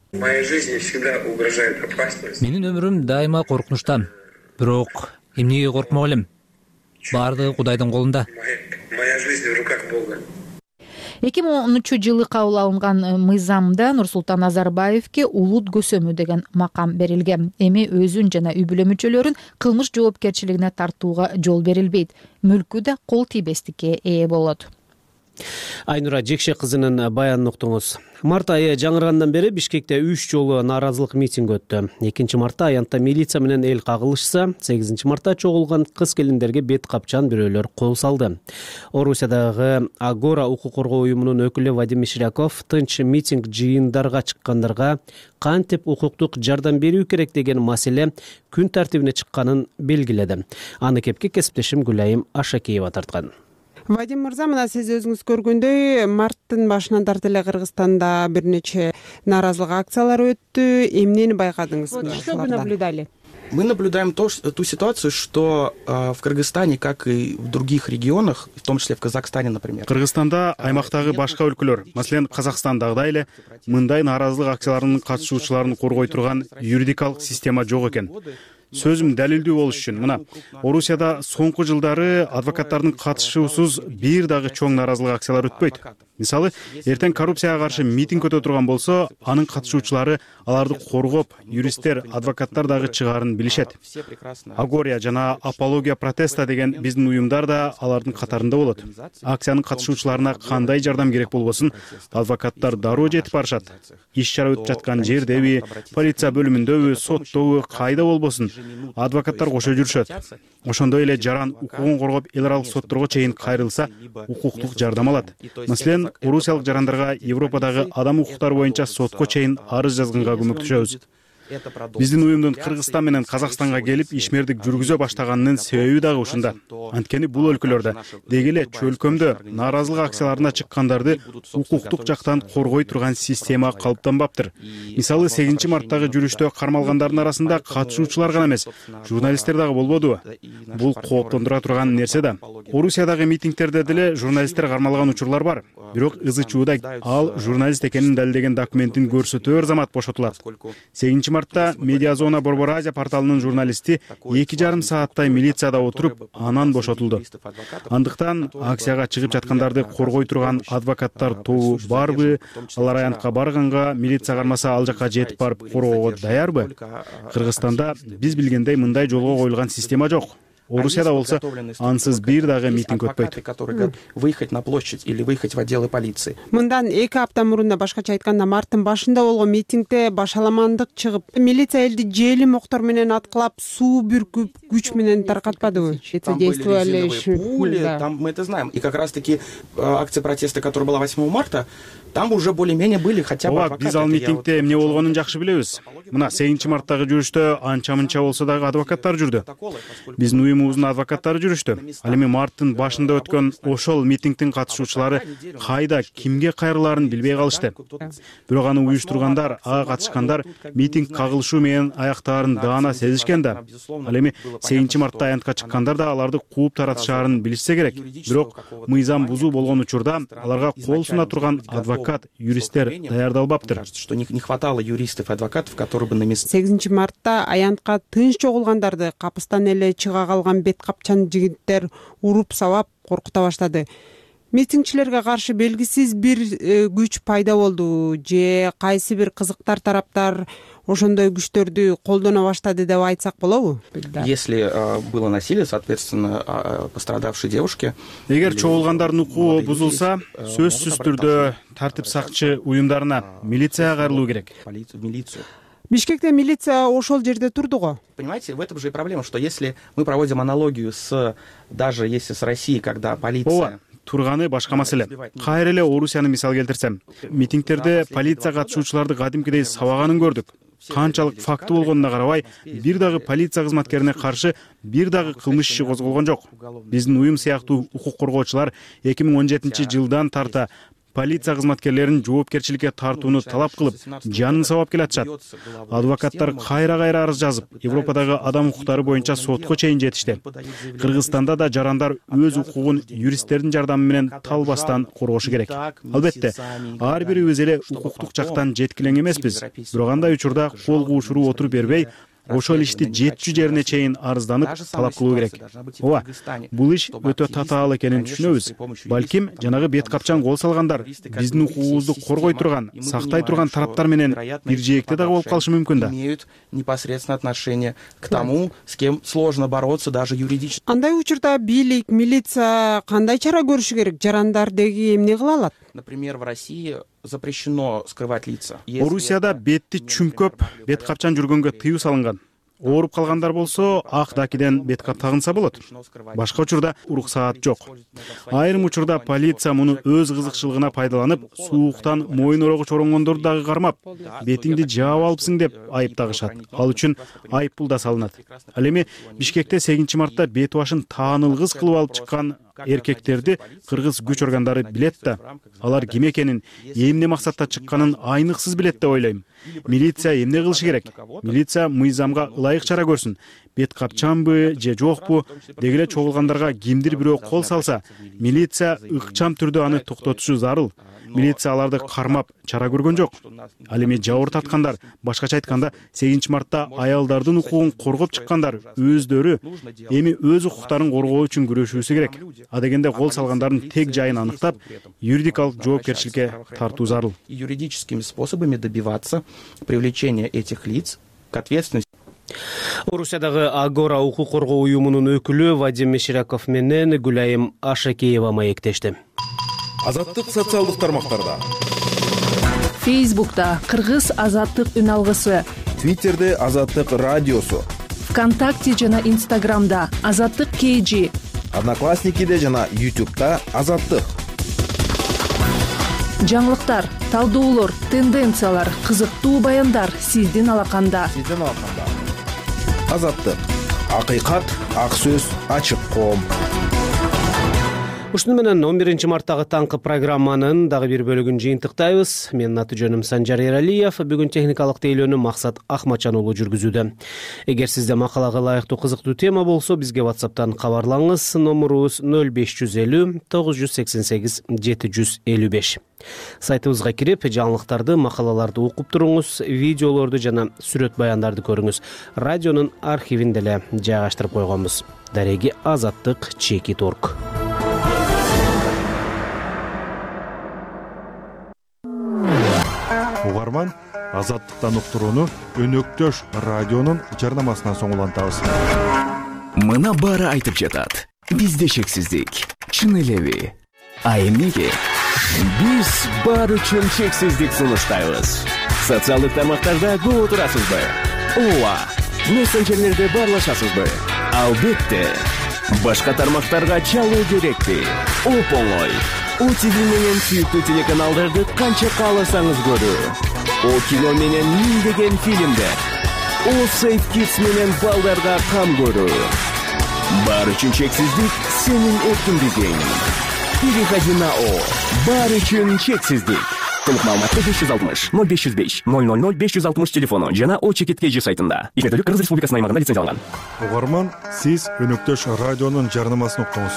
Менин өмүрүм дайыма коркунучта. Бирок эмнеге коркмок элем? Баардыгы Кудайдын колунда. эки миң онунчу жылы кабыл алынган мыйзамда Нурсултан Назарбаевке улут көсөмү деген макам берилген. Эми өзүн жана үй бүлө мүчөлөрүн кылмыш жоопкерчилигине тартууга жол берилбейт. Мүлкү да кол тийбестикке ээ болот. Айнура Жекше кызынын баянын уктуңуз. Март айы жаңыргандан бери Бишкекте үч жолу нааразылык митинг өттү. экинчи мартта аянтта милиция менен эл кагылышса, сегизинчи мартта чогулган кыз келиндерге бет капчан бирөөлөр кол салды. Орусиядагы Агора укук коргоо уюмунун өкүлү Вадим Мишряков тынч митинг жыйындарга чыккандарга кантип укуктук жардам берүү керек деген маселе күн тартибине чыкканын белгиледи. Аны кепке кесиптешим Гүлайым Ашакеева тарткан. Вадим мырза, мына сиз өзүңүз көргөндөй марттын башынан тарты эле Кыргызстанда бир нече нааразылык акциялар өттү. Эмнени байкадыңыз? Что вы наблюдали? Мы наблюдаем то, ту ситуацию, что э, в Кыргызстане, как и в других регионах, в том числе в Казахстане, например. Кыргызстанда аймактагы башка өлкөлөр, маселен Казакстандагыдай эле, мындай нааразылык акцияларынын катышуучуларын коргой турган юридикалык система жок экен. Сөзүм далилдүү болуш үчүн мына Орусияда соңку жылдары адвокаттардын катышуусуз бир дагы чоң нааразылык акциялар өтпөйт. Мисалы, эртең коррупцияга каршы митинг өтө турган болсо, анын катышуучулары аларды коргоп, юристтер, адвокаттар дагы чыгаарын билишет. Агория жана Апология протеста деген биздин уюмдар да алардын катарында болот. Акциянын катышуучуларына кандай жардам керек болбосун, адвокаттар дароо жетип барышат. Иш чара өтүп жаткан жердеби, полиция бөлүмүндөбү, соттобу, кайда болбосун, адвокаттар кошо жүрүшөт. Ошондой эле жаран укугун коргоп эл аралык сотторго чейин кайрылса, укуктук жардам алат. Маселен, орусиялык жарандарга Европадагы адам укуктары боюнча сотко чейин арыз жазганга көмөктөшөбүз. Биздин уюмдун Кыргызстан менен Казакстанга келип ишмердик жүргүзө баштаганынын себеби дагы ушунда. Анткени бул өлкөлөрдө деги эле чөлкөмдө нааразылык акцияларына чыккандарды укуктук жактан коргой турган система калыптанбаптыр. Мисалы, сегизинчи марттагы жүрүштө кармалгандардын арасында катышуучулар гана эмес, журналисттер дагы болбодубу? Бул кооптондура турган нерсе да. Орусиядагы митингтерде деле журналисттер кармалган учурлар бар. Бирок ызы чууда ал журналист экенин далилдеген документин көрсөтөөр замат бошотулат. сегизинчи мартта Медиазона Борбор Азия порталынын журналисти эки жарым сааттай милицияда отуруп, анан бошотулду. Андыктан акцияга чыгып жаткандарды коргой турган адвокаттар тобу барбы? Алар аянтка барганга милиция кармаса ал жака жетип барып коргоого даярбы? Кыргызстанда биз билгендей мындай жолго коюлган система жок. Орусияда болсо ансыз бир дагы митинг өтпөйт. Выехать на площадь или выехать в отделы полиции. Мындан эки апта мурун, башкача айтканда, марттын башында болгон митингде башаламандык чыгып, милиция элди жели моктор менен аткылап, суу бүркүп, күч менен таркатпадыбы? Там были резиновые пули, там мы это знаем. И как раз таки акция протеста, которая была восьмого марта, там уже более-менее были хотя бы ооба, биз ал митингде эмне болгонун жакшы билебиз. Мына сегизинчи марттагы жүрүштө анча мынча болсо дагы адвокаттар жүрдү. Биздин уюмубуздун адвокаттары жүрүштү. Ал эми марттын башында өткөн ошол митингдин катышуучулары кайда, кимге кайрылаарын билбей калышты. Бирок аны уюштургандар, ага катышкандар митинг кагылышуу менен аяктаарын даана сезишкен да. Ал эми сегизинчи мартта аянтка чыккандар да аларды кууп таратышаарын билишсе керек. Бирок мыйзам бузуу болгон учурда аларга кол суна турган адвокат, юристтер даярдалбаптыр. Что не хватало юристов и адвокатов, которые бы на месте. сегизинчи мартта аянтка тынч чогулгандарды капыстан эле чыга калган бет капчан жигиттер уруп сабап коркута баштады. Митингчилерге каршы белгисиз бир күч пайда болду же кайсы бир кызыктар тараптар ошондой күчтөрдү колдоно баштады деп айтсак болобу? Если было насилие, соответственно, пострадавшей девушке. Эгер чогулгандардын укугу бузулса, сөзсүз түрдө тартип сакчы уюмдарына, милицияга кайрылуу керек. Милицию. Бишкекте милиция ошол жерде турду го. Понимаете, в этом же и проблема, что если мы проводим аналогию с, даже если с Россией, когда полиция... Турганы башка маселе. Кайра эле Орусияны мисал келтирсем, митингтерде полиция катышуучуларды кадимкидей сабаганын көрдүк. Канчалык факты болгонуна карабай, бир дагы полиция кызматкерине каршы бир дагы кылмыш иши козголгон жок. Биздин уюм сыяктуу укук коргоочулар эки миң он жетинчи жылдан тарта полиция кызматкерлерин жоопкерчиликке тартууну талап кылып, жанын сабап келатышат. Адвокаттар кайра-кайра арыз жазып, Европадагы адам укуктары боюнча сотко чейин жетишти. Кыргызстанда да жарандар өз укугун юристтердин жардамы менен талбастан коргошу керек. Албетте, ар бирибиз эле укуктук жактан жеткилең эмеспиз. Бирок андай учурда кол куушуруу отуруп бербей, ошол ишти жетчү жерине чейин арызданып талап кылуу керек. Ооба, бул иш өтө татаал экенин түшүнөбүз. Балким жанагы бет капчан кол салгандар биздин укугубузду коргой турган, сактай турган тараптар менен бир жээкте дагы болуп калышы мүмкүн да. Имеют непосредственно отношение к тому, с кем сложно бороться даже юридически. Андай учурда бийлик, милиция кандай чара көрүшү керек? Жарандар деги эмне кыла алат? Например, в России запрещено скрывать лица. Орусияда бетти чүмкөп, бет капчан жүргөнгө тыюу салынган. Ооруп калгандар болсо, ак дакиден бет кап тагынса болот. Башка учурда уруксаат жок. Айрым учурда полиция муну өз кызыкчылыгына пайдаланып, сууктан моюн орогу чоронгондорду дагы кармап, бетиңди жаап алыпсың деп айыптагышат. Ал үчүн айып пул да салынат. Ал эми Бишкекте сегизинчи мартта бет башын таанылгыс кылып алып чыккан эркектерди кыргыз күч органдары билет да. Алар ким экенин, эмне максатта чыкканын айныксыз билет деп ойлойм. Милиция эмне кылышы керек? Милиция мыйзамга ылайык чара көрсүн. Бет капчанбы же жокпу, дегеле чогулгандарга кимдир бирөө кол салса, милиция ыкчам түрдө аны токтотушу зарыл. Милиция аларды кармап чара көргөн жок. Ал эми жабыр таткандар, башкача айтканда, сегизинчи мартта аялдардын укугун коргоп чыккандар өздөрү эми өз укуктарын коргоо үчүн күрөшүүсү керек. А дегенде кол салгандардын тег жайын аныктап, юридикалык жоопкерчиликке тартуу зарыл. Юридическими способами добиваться привлечения этих лиц к ответственности. Орусиядагы Агора укук коргоо уюмунун өкүлү Вадим Мешираков менен Гүлайым Ашакеева маектешти. Азаттык социалдык тармактарда. Фейсбукта Кыргыз азаттык үн алгысы. Твиттерде Азаттык радиосу. ВКонтакте жана Инстаграмда Азаттык кей жи. Одноклассникиде жана Ютубта Азаттык. Жаңылыктар, талдоолор, тенденциялар, кызыктуу баяндар сиздин алаканда. Сиздин алаканда. Азаттык. Акыйкат, ак сөз, ачык коом. Ушуну менен он биринчи марттагы таңкы программанын дагы бир бөлүгүн жыйынтыктайбыз. Менин аты жөнүм Санжар Эралиев. Бүгүн техникалык тейлөөнү Максат Ахматжан уулу жүргүзүүдө. Эгер сизде макалага ылайыктуу кызыктуу тема болсо, бизге WhatsApp'тан кабарлаңыз. Номурубуз нөл беш жүз элүү тогуз жүз сексен сегиз жети жүз элүү беш. Сайтыбызга кирип, жаңылыктарды, макалаларды окуп туруңуз, видеолорду жана сүрөт баяндарды көрүңүз. Радионун архивин деле жайгаштырып койгонбуз. Дареги азаттык чеки торг. Угарман, азаттыктан уктурууну Өнөктөш радионун жарнамасынан соң улантабыз. Мына баары айтып жатат. Бизде шексиздик. Чын элеби? А эмнеге? Биз баары үчүн шексиздик сунуштайбыз. Социалдык тармактарда көп отурасызбы? Ооба. Мессенджерлерде баарлашасызбы? Албетте. Башка тармактарга чалуу керекпи? Оп-оңой. О ти ви менен сүйүктүү телеканалдарды канча кааласаңыз көрүү. О кино менен миңдеген фильмдер. О Safe Kids менен балдарга кам көрүү. Баары үчүн чексиздик сенин эркиндигиң. Переходи на О. Баары үчүн чексиздик. Толук маалыматты беш жүз алтымыш ноль беш жүз беш ноль ноль ноль беш жүз алтымыш телефону жана О чекит кей жи сайтында. Ишмердүүлүк Кыргыз Республикасынын аймагында лицензияланган. Угарман, сиз Өнөктөш радионун жарнамасын уктуңуз.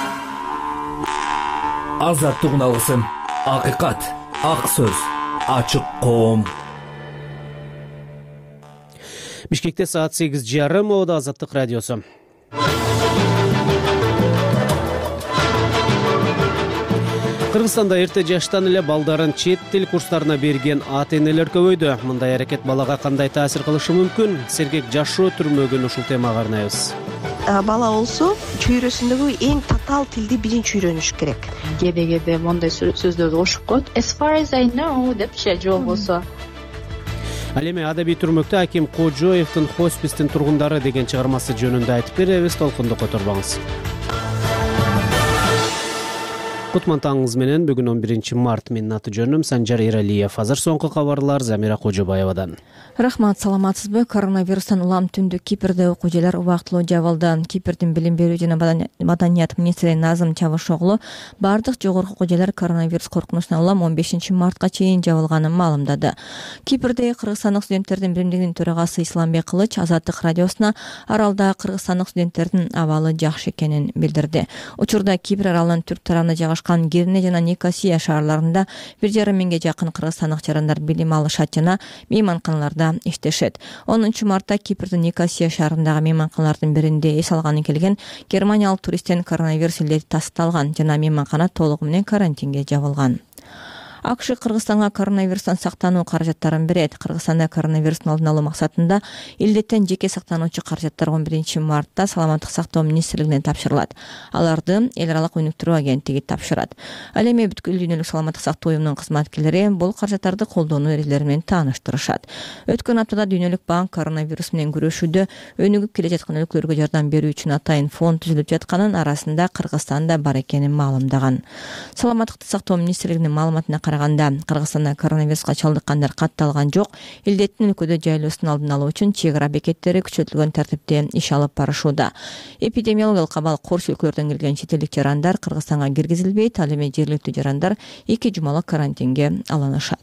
Азаттык уналгысын. Акыйкат, ак сөз, ачык коом. Бишкекте саат сегиз жарым, Ода Азаттык радиосу. Кыргызстанда эрте жаштан эле балдарын чет тил курстарына берген ата-энелер көбөйдү. Мындай аракет балага кандай таасир кылышы мүмкүн? Сергек жашоо түрмөгүн ушул темага арнайбыз. Бала болсо чөйрөсүндөгү эң татаал тилди биринчи үйрөнүш керек. Кээде кээде мондай сөздөрдү кошуп коет. As far as I know депчи же болбосо. Ал эми адабий түрмөктө Аким Кожоевдин хоспистин тургундары деген чыгармасы жөнүндө айтып беребиз. Толкунду которбаңыз. Кутман таңыңыз менен бүгүн он биринчи март. Менин аты жөнүм Санжар Эралиев. Азыр соңку кабарлар Замира Кожобаевадан. Рахмат, саламатсызбы? Коронавирустан улам түндүк Кипрде окуучулар убактылуу жабылды. Кипрдин билим берүү жана маданият министри Назым Чавушоглу бардык жогорку окуучулар коронавирус коркунучунан улам он бешинчи мартка чейин жабылганын маалымдады. Кипрде кыргызстандык студенттердин биримдигинин төрагасы Исламбек Кылыч Азаттык радиосуна аралда кыргызстандык студенттердин абалы жакшы экенин билдирди. Учурда Кипр аралынын түрк тарабына жайгашкан Гирне жана Никосия шаарларында бир жарым миңге жакын кыргызстандык жарандар билим алышат жана мейманканаларда иштешет. онунчу мартта Кипрдин Никосия шаарындагы мейманканалардын биринде эс алганы келген германиялык туристтен коронавирус илдети тасталган жана мейманкана толугу менен карантинге жабылган. АКШ Кыргызстанга коронавирустан сактануу каражаттарын берет. Кыргызстанда коронавирустун алдын алуу максатында илдеттен жеке сактануучу каражаттар он биринчи мартта Саламаттык сактоо министрлигине тапшырылат. Аларды эл аралык өнүктүрүү агенттиги тапшырат. Ал эми бүткүл дүйнөлүк саламаттык сактоо уюмунун кызматкерлери бул каражаттарды колдонуу эрежелери менен тааныштырышат. Өткөн аптада Дүйнөлүк банк коронавирус менен күрөшүүдө өнүгүп келе жаткан өлкөлөргө жардам берүү үчүн атайын фонд түзүлүп жатканын, арасында Кыргызстан да бар экенин маалымдаган. Саламаттыкты сактоо министрлигинин маалыматына караганда, Кыргызстанда коронавируска чалдыккандар катталган жок. Илдеттин өлкөдө жайлоосун алдын алуу үчүн чек ара бекеттери күчөтүлгөн тартипте иш алып барышууда. Эпидемиологиялык абал корс өлкөлөрдөн келген чет элдик жарандар Кыргызстанга киргизилбейт. Ал эми жергиликтүү жарандар эки жумалык карантинге алынышат.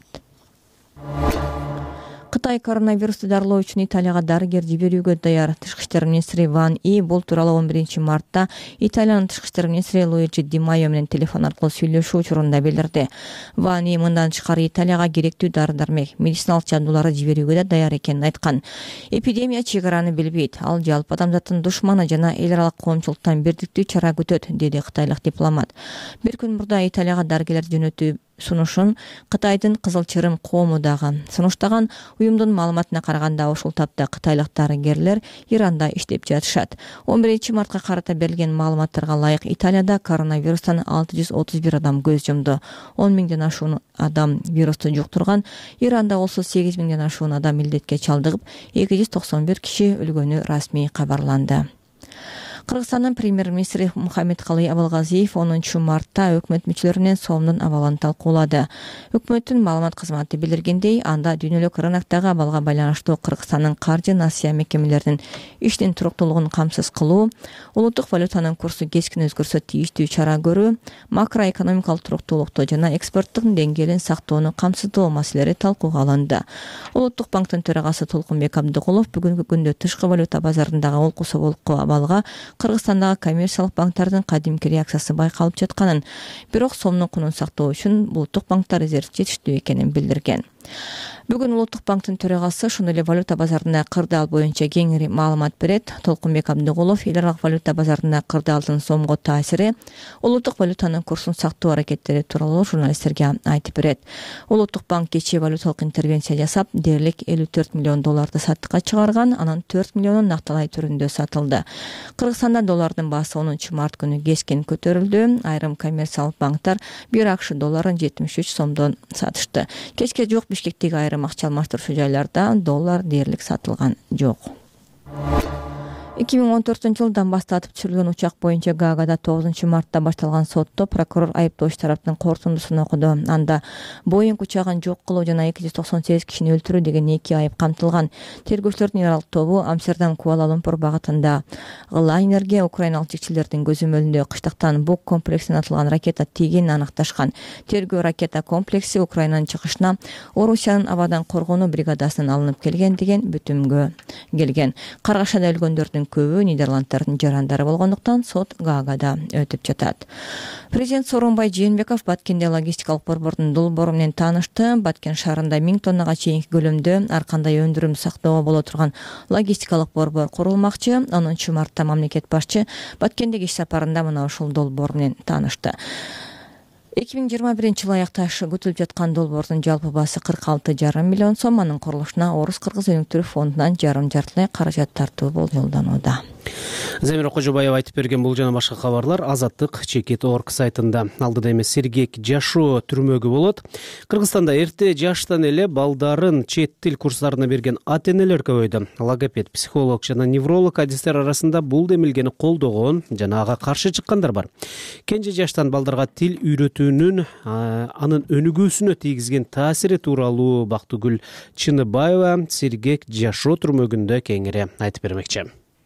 Кытай коронавирусту дарылоо үчүн Италияга дарыгер жиберүүгө даяр. Тышкы иштер министри Ван И бул тууралуу он биринчи мартта Италиянын тышкы иштер министри Луиджи Ди Майо менен телефон аркылуу сүйлөшүү учурунда билдирди. Ван И мындан тышкары Италияга керектүү дары-дармек, медициналык жабдууларды жиберүүгө да даяр экенин айткан. Эпидемия чек араны билбейт. Ал жалпы адамзаттын душманы жана эл аралык коомчулуктан бирдиктүү чара күтөт, деди кытайлык дипломат. Бир күн мурда Италияга дарыгерлер жөнөтүү сунушун Кытайдын Кызыл Чырым коому дагы сунуштаган. Уюмдун маалыматына караганда, ушул тапта кытайлык дарыгерлер Иранда иштеп жатышат. он биринчи мартка карата берилген маалыматтарга ылайык Италияда коронавирустан алты жүз отуз бир адам көз жумду. он миңден ашуун адам вирусту жуктурган. Иранда болсо сегиз миңден ашуун адам илдетке чалдыгып, эки жүз токсон бир киши өлгөнү расмий кабарланды. Кыргызстандын премьер-министри Мухаммедкалый Абылгазиев онунчу мартта өкмөт мүчөлөрүнүн соомдун абалын талкуулады. Өкмөттүн маалымат кызматы билдиргендей, анда дүйнөлүк рыноктогу абалга байланыштуу Кыргызстандын каржы насыя мекемелеринин иштин туруктуулугун камсыз кылуу, улуттук валютанын курсу кескин өзгөрсө тийиштүү чара көрүү, макроэкономикалык туруктуулукту жана экспорттун деңгээлин сактоону камсыздоо маселелери талкууга алынды. Улуттук банктын төрагасы Толкунбек Абдыгулов бүгүнкү күндө тышкы валюта базарындагы олкусу болку абалга Кыргызстандагы коммерциялык банктардын кадимки реакциясы байкалып жатканын, бирок сомдун кунун сактоо үчүн улуттук банктар резерв жетиштүү экенин билдирген. Бүгүн улуттук банктын төрагасы ошондой эле валюта базарында кырдаал боюнча кеңири маалымат берет. Толкунбек Абдыгулов эл аралык валюта базарында кырдаалдын сомго таасири, улуттук валютанын курсун сактоо аракеттери тууралуу журналисттерге айтып берет. Улуттук банк кечээ валюталык интервенция жасап, дээрлик элүү төрт миллион долларды саттыкка чыгарган, анан төрт миллиону накталай түрүндө сатылды. Кыргызстанда доллардын баасы онунчу март күнү кескен көтөрүлдү. Айрым коммерциялык банктар бир акш долларын жетимиш үч сомдон сатышты. Кечке жок Бишкектеги айрым акча алмаштыруучу жайларда доллар дээрлик сатылган жок. эки миң он төртүнчү жылдан баштап түшүрүлгөн учак боюнча Гаагада тогузунчу мартта башталган сотто прокурор айыптооч тараптын корутундусун окуду. Анда Боинг учагын жок кылуу жана эки жүз токсон сегиз кишини өлтүрүү деген эки айып камтылган. Тергөөчүлөрдүн нейралык тобу Амстердам Куала-Лумпур багытында лайнерге украиналык жекчилердин көзөмөлүндө кыштыктан Бук комплексинен атылган ракета тийгенин аныкташкан. Тергөө ракета комплекси Украинанын чыгышына Орусиянын абадан коргонуу бригадасынан алынып келген деген бүтүмгө келген. Каргашада өлгөндөрдүн көбү Нидерланддардын жарандары болгондуктан сот Гаагада өтүп жатат. Президент Сооронбай Жээнбеков Баткенде логистикалык борбордун долбоору менен таанышты. Баткен шаарында миң тоннага чейинки көлөмдө ар кандай өндүрүм сактоого боло турган логистикалык борбор курулмакчы. онунчу мартта мамлекет башчы Баткендеги иш сапарында мына ушул долбоор менен таанышты. эки миң жыйырма биринчи жылы аякташы күтүлүп жаткан долбоордун жалпы баасы кырк алты жарым миллион сом. Анын курулушуна Орус-Кыргыз өнүктүрүү фондунан жарым жартылай каражат тартуу болжолдонууда. Замира Кожобаева айтып берген бул жана башка кабарлар Азаттык чекит орг сайтында. Алдыда эмес сергек жашоо түрмөгү болот. Кыргызстанда эрте жаштан эле балдарын чет тил курстарына берген ата энелер көбөйдү. Логопед, психолог жана невролог адистер арасында бул демилгени колдогон жана ага каршы чыккандар бар. Кенже жаштан балдарга тил үйрөтүүнүн анын өнүгүүсүнө тийгизген таасири тууралуу Бактыгүл Чыныбаева сергек жашоо түрмөгүндө кеңири айтып бермекчи.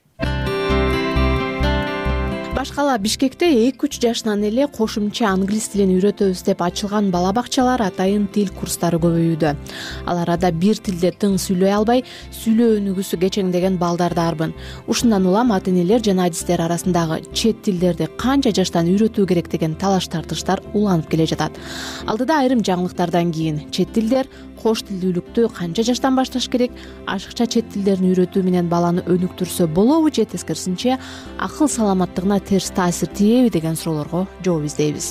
Башкала Бишкекте эки үч жашынан эле кошумча англис тилин үйрөтөбүз деп ачылган бала бакчалар атайын тил курстары көбөйүүдө. Ал арада бир тилде тың сүйлөй албай, сүйлөө өнүгүүсү кечеңдеген балдар дарбын. Ушундан улам ата энелер жана адистер арасындагы чет тилдерди канча жаштан үйрөтүү керек деген талаш тартыштар уланып келе жатат. Алдыда айрым жаңылыктардан кийин чет тилдер кош тилдүүлүктү канча жаштан башташ керек, ашыкча чет тилдерин үйрөтүү менен баланы өнүктүрсө болобу же тескерисинче акыл саламаттыгына терс таасир тийеби деген суроолорго жооп издейбиз.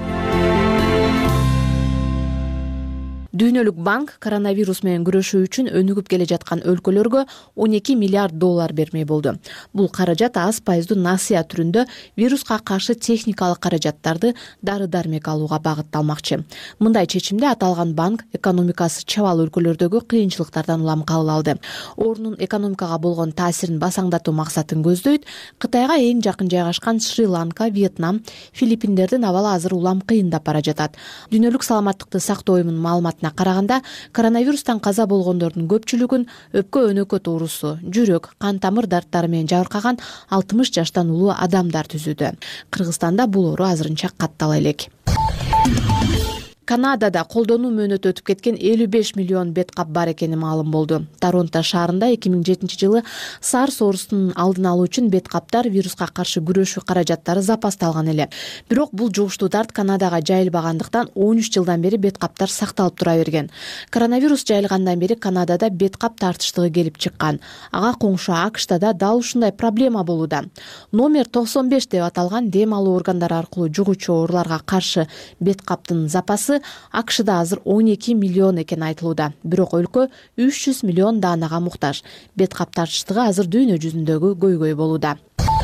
Дүйнөлүк банк коронавирус менен күрөшүү үчүн өнүгүп келе жаткан өлкөлөргө он эки миллиард доллар бермей болду. Бул каражат аз пайыздуу насыя түрүндө вируска каршы техникалык каражаттарды дары-дармек алууга багытталмакчы. Мындай чечимди аталган банк экономикасы чабал өлкөлөрдөгү кыйынчылыктардан улам кабыл алды. Оорунун экономикага болгон таасирин басаңдатуу максатын көздөйт. Кытайга эң жакын жайгашкан Шри-Ланка, Вьетнам, Филиппиндердин абалы азыр улам кыйындап бара жатат. Дүйнөлүк саламаттыкты сактоо уюмунун маалыматына караганда, коронавирустан каза болгондордун көпчүлүгүн өпкө өнөкөт оорусу, жүрөк, кан тамыр дарттары менен жабыркаган алтымыш жаштан улуу адамдар түзүүдө. Кыргызстанда бул оору азырынча каттала элек. Канадада колдонуу мөөнөтү өтүп кеткен элүү беш миллион бет кап бар экени маалым болду. Торонто шаарында эки миң жетинчи жылы SARS оорусунун алдын алуу үчүн бет каптар вируска каршы күрөшүү каражаттары запасталган эле. Бирок бул жугуштуу дарт Канадага жайылбагандыктан он үч жылдан бери бет каптар сакталып тура берген. Коронавирус жайылгандан бери Канадада бет кап тартыштыгы келип чыккан. Ага коңшу АКШта да дал ушундай проблема болууда. Номер токсон беш деп аталган дем алуу органдары аркылуу жугуучу ооруларга каршы бет каптын запасы АКШда азыр он эки миллион экен айтылууда. Бирок өлкө үч жүз миллион даанага муктаж. Бет кап тартыштыгы азыр дүйнө жүзүндөгү көйгөй болууда.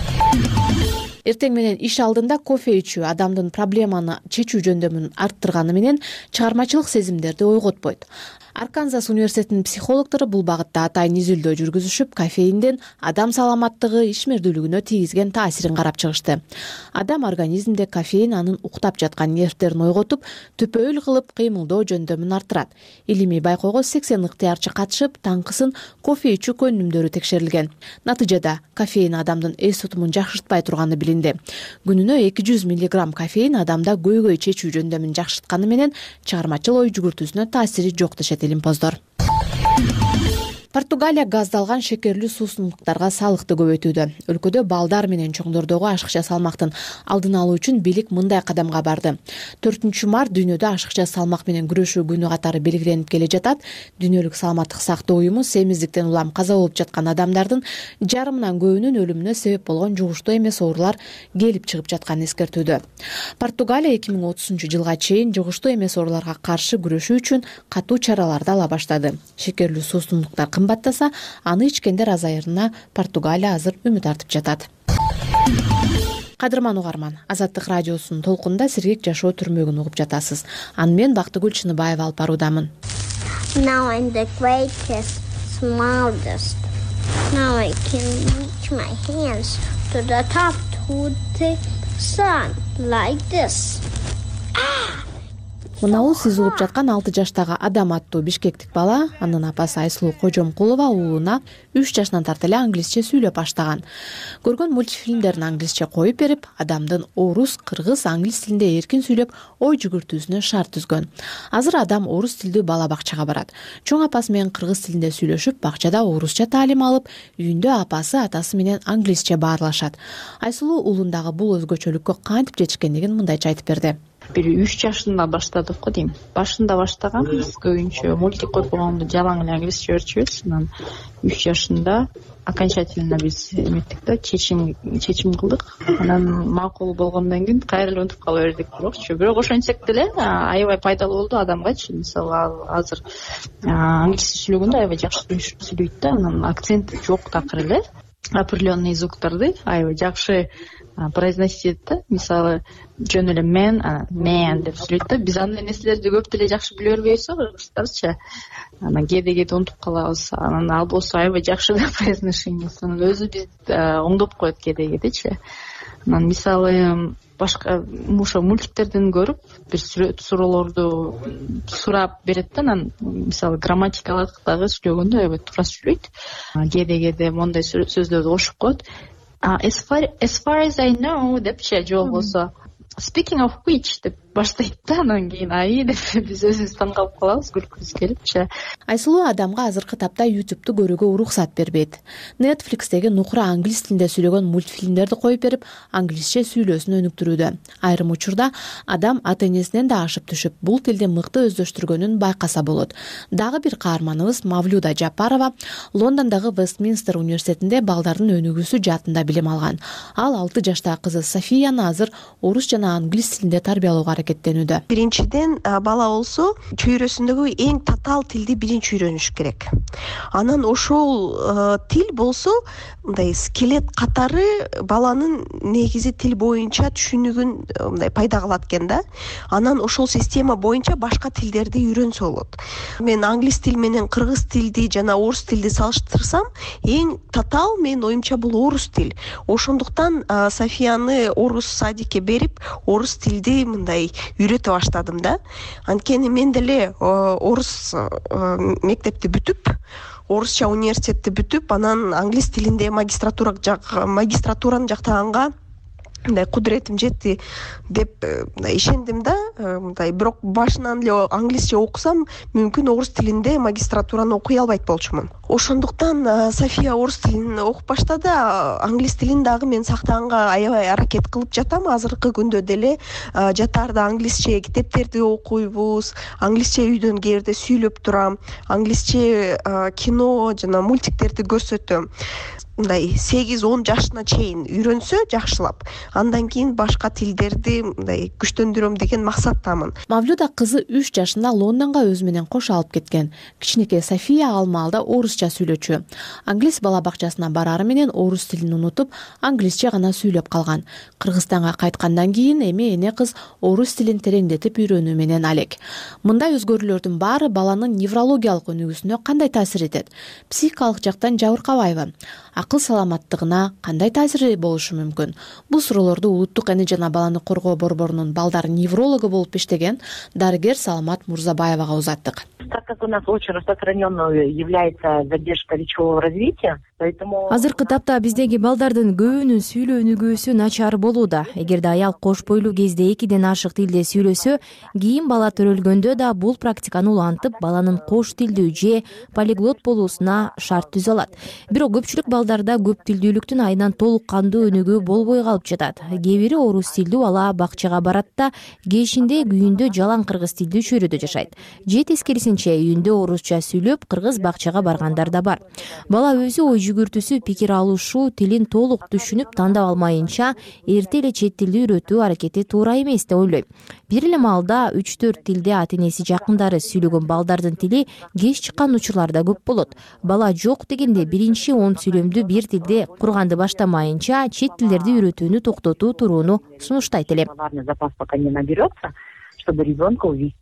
Эртең менен иш алдында кофе ичүү адамдын проблеманы чечүү жөндөмүн арттырганы менен чыгармачылык сезимдерди ойготпойт. Арканзас университетинин психологдору бул багытта атайын изилдөө жүргүзүшүп, кофеиндин адам саламаттыгы, ишмердүүлүгүнө тийгизген таасирин карап чыгышты. Адам организмде кофеин анын уктап жаткан нервтерин ойготуп, төпөөл кылып кыймылдоо жөндөмүн арттырат. Илимий байкоого сексен ыктыярчы катышып, таңкысын кофе ичүү көнүмдөрү текшерилген. Натыйжада кофеин адамдын эс тутумун жакшыртпай турганы билинди. Күнүнө эки жүз миллиграмм кофеин адамда көйгөй чечүү жөндөмүн жакшыртканы менен чыгармачыл ой жүгүртүүсүнө таасири жок дешет илимпоздор. Португалия газдалган шекерлүү суусундуктарга салыкты көбөйтүүдө. Өлкөдө балдар менен чоңдордогу ашыкча салмактын алдын алуу үчүн бийлик мындай кадамга барды. төртүнчү март дүйнөдө ашыкча салмак менен күрөшүү күнү катары белгиленип келе жатат. Дүйнөлүк саламаттык сактоо уюму семиздиктен улам каза болуп жаткан адамдардын жарымынан көбүнүн өлүмүнө себеп болгон жугуштуу эмес оорулар келип чыгып жатканын эскертүүдө. Португалия эки миң отузунчу жылга чейин жугуштуу эмес ооруларга каршы күрөшүү үчүн катуу чараларды ала баштады. Шекерлүү суусундуктар кымбаттаса, аны ичкендер азайырына Португалия азыр үмүт артып жатат. Кадырман угарман, Азаттык радиосунун толкунда сергек жашоо түрмөгүн угуп жатасыз. Аны мен Бактыгүл Чыныбаева алып баруудамын. Now I'm the greatest, smallest, Now I can reach my hands to the top to the sun like this. Мынау сиз угуп жаткан алты жаштагы Адам аттуу бишкектик бала, анын апасы Айсулуу Кожомкулова уулуна үч жашынан тарта эле англисче сүйлөп баштаган. Көргөн мультфильмдерин англисче коюп берип, Адамдын орус, кыргыз, англис тилинде эркин сүйлөп, ой жүгүртүүсүнө шарт түзгөн. Азыр Адам орус тилдүү бала бакчага барат. Чоң апасы менен кыргыз тилинде сүйлөшүп, бакчада орусча таалим алып, үйүндө апасы, атасы менен англисче баарлашат. Айсулуу уулундагы бул өзгөчөлүккө кантип жетишкендигин мындайча айтып берди. Бир үч жашында баштадык го дейм. Башында баштаганбыз көбүнчө мультик коюп койгондо жалаң эле англисче өчүбүз. Анан үч жашында окончательно биз эметтик да, чечим чечим кылдык. Анан макул болгондон кийин кайра эле унутуп кала бердик бирокчу. Бирок ошентсек деле аябай пайдалуу болду адамгачы. Мисалы азыр англисче сүйлөгөндө аябай жакшы сүйлөйт да, анан акцент жок такыр эле. Определенный звуктарды аябай жакшы произносить да. Мисалы жөн эле мен, мен деп сүйлөйт да. Биз андай нерселерди көп деле жакшы биле бербейбиз го кыргызчарча. Анан кээде кээде унутуп калабыз. Анан ал болсо аябай жакшы да произношениеси. Анан өзү бизди оңдоп коет кээде кээдечи. Анан мисалы башка ошо мультиктерден көрүп бир суроолорду сурап берет да. Анан мисалы грамматикалык дагы сүйлөгөндө аябай туура сүйлөйт. Кээде кээде мондай сөздөрдү кошуп коет. As far, as far as I know депчи, же болбосо speaking of which деп баштайт да. Анан кийин ай деп биз өзүбүз таң калып калабыз, күлкүбүз келипчи. Айсулуу Адамга азыркы тапта ютубту көрүүгө уруксат бербейт. Netflixтеги нукура англис тилинде сүйлөгөн мультфильмдерди коюп берип, англисче сүйлөөсүн өнүктүрүүдө. Айрым учурда Адам ата-энесинен да ашып түшүп, бул тилди мыкты өздөштүргөнүн байкаса болот. Дагы бир каарманыбыз Мавлюда Жапарова Лондондогу Вестминстер университетинде балдардын өнүгүүсү жаатында билим алган. Ал алты жаштагы кызы Софияны азыр орус жана англис тилинде тарбиялоого аракеттенүүдө. Биринчиден бала болсо чөйрөсүндөгү эң татаал тилди биринчи үйрөнүш керек. Анан ошол тил болсо мындай скелет катары баланын негизи тил боюнча түшүнүгүн мындай пайда кылат экен да. Анан ошол система боюнча башка тилдерди үйрөнсө болот. Мен англис тил менен кыргыз тилди жана орус тилди салыштырсам, эң татаал менин оюмча бул орус тил. Ошондуктан Софияны орус садикке берип, орус тилди мындай үйрөтө баштадым да. Анткени мен деле орус мектепти бүтүп, орусча университетти бүтүп, анан англис тилинде магистратура магистратураны жактаганга мындай кудуретим жетти деп ишендим да. Мындай бирок башынан эле англисче окусам, мүмкүн орус тилинде магистратураны окуй албайт болчумун. Ошондуктан София орус тилин окуп баштады. Англис тилин дагы мен сактаганга аябай аракет кылып жатам. Азыркы күндө деле жатаарда англисче китептерди окуйбуз, англисче үйдөн кээде сүйлөп турам, англисче кино жана мультиктерди көрсөтөм. Мындай сегиз он жашына чейин үйрөнсө жакшылап, андан кийин башка тилдерди мындай күчтөндүрөм деген максаттамын. Мавлюда кызы үч жашында Лондонго өзү менен кошо алып кеткен. Кичинекей София ал маалда орусча сүйлөчү. Англис бала бакчасына барары менен орус тилин унутуп, англисче гана сүйлөп калган. Кыргызстанга кайткандан кийин эми эне кыз орус тилин тереңдетип үйрөнүү менен алек. Мындай өзгөрүүлөрдүн баары баланын неврологиялык өнүгүүсүнө кандай таасир этет? Психикалык жактан жабыркабайбы? Акыл саламаттыгына кандай таасири болушу мүмкүн? Бул суроолорду Улуттук эне жана баланы коргоо борборунун балдар неврологу болуп иштеген дарыгер Саламат Мурзабаевага узаттык. Так как у нас очень распространенной является задержка речевого развития, поэтому азыркы тапта биздеги балдардын көбүнүн сүйлөө өнүгүүсү начар болууда. Эгерде аял кош бойлуу кезде экиден ашык тилде сүйлөсө, кийин бала төрөлгөндө да бул практиканы улантып, баланын кош тилдүү же полиглот болуусуна шарт түзө алат. Бирок көпчүлүк балдарда көп тилдүүлүктүн айынан толук кандуу өнүгүү болбой калып жатат. Кээ бири орус тилдүү бала бакчага барат да, кешинде күйүндө жалаң кыргыз тилдүү чөйрөдө жашайт. Же тескерисинче үйүндө орусча сүйлөп, кыргыз бакчага баргандар да бар. Бала өзү ой жүгүртүүсү, пикир алышуу, тилин толук түшүнүп тандап алмайынча эрте эле чет тилди үйрөтүү аракети туура эмес деп ойлойм. Бир эле маалда үч төрт тилде ата-энеси жакындары сүйлөгөн балдардын тили кеч чыккан учурлар да көп болот. Бала жок дегенде биринчи он сүйлөмдү бир тилде курганды баштамайынча чет тилдерди үйрөтүүнү токтотуу турууну сунуштайт элем. Запас пока не наберется, чтобы ребенка увести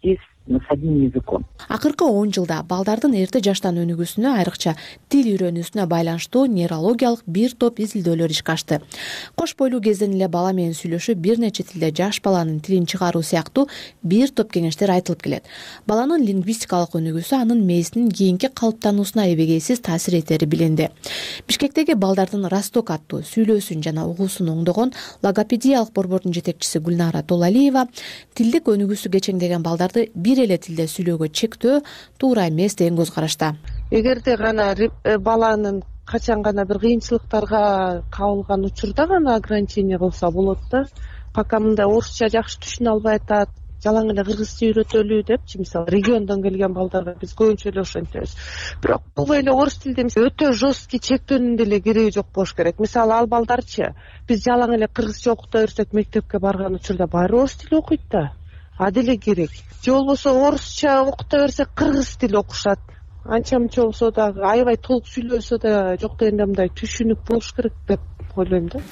с одним языком. Акыркы он жылда балдардын эрте жаштан өнүгүүсүнө, айрыкча тил үйрөнүүсүнө байланыштуу нейрологиялык бир топ изилдөөлөр ишке ашты. Кош бойлуу кезден эле бала менен сүйлөшүп, бир нече тилде жаш баланын тилин чыгаруу сыяктуу бир топ кеңештер айтылып келет. Баланын лингвистикалык өнүгүүсү анын мээсинин кийинки калыптануусуна эбегейсиз таасир этери билинди. Бишкектеги балдардын Росток аттуу сүйлөөсүн жана угуусун оңдогон логопедиялык борбордун жетекчиси Гүлнара Толалиева тилдик өнүгүүсү кечеңдеген балдарды бир эле тилде сүйлөөгө чектөө туура эмес деген көз карашта. Эгерде гана баланын качан гана бир кыйынчылыктарга кабылган учурда гана ограничение кылса болот да. Пока мындай орусча жакшы түшүнө албай атат, жалаң эле кыргызча үйрөтөлү депчи, мисалы региондон келген балдарга биз көбүнчө эле ошентебиз. Бирок бул эле орус тилде өтө жесткий чектөөнүн деле кереги жок болуш керек. Мисалы ал балдарчы биз жалаң эле кыргызча окута берсек, мектепке барган учурда баары орус тили окуйт да. А деле керек. Же болбосо орусча окута берсек, кыргыз тили окушат. Анча мынча болсо дагы аябай толук сүйлөсө да жок дегенде мындай түшүнүк болуш керек деп ойлойм да.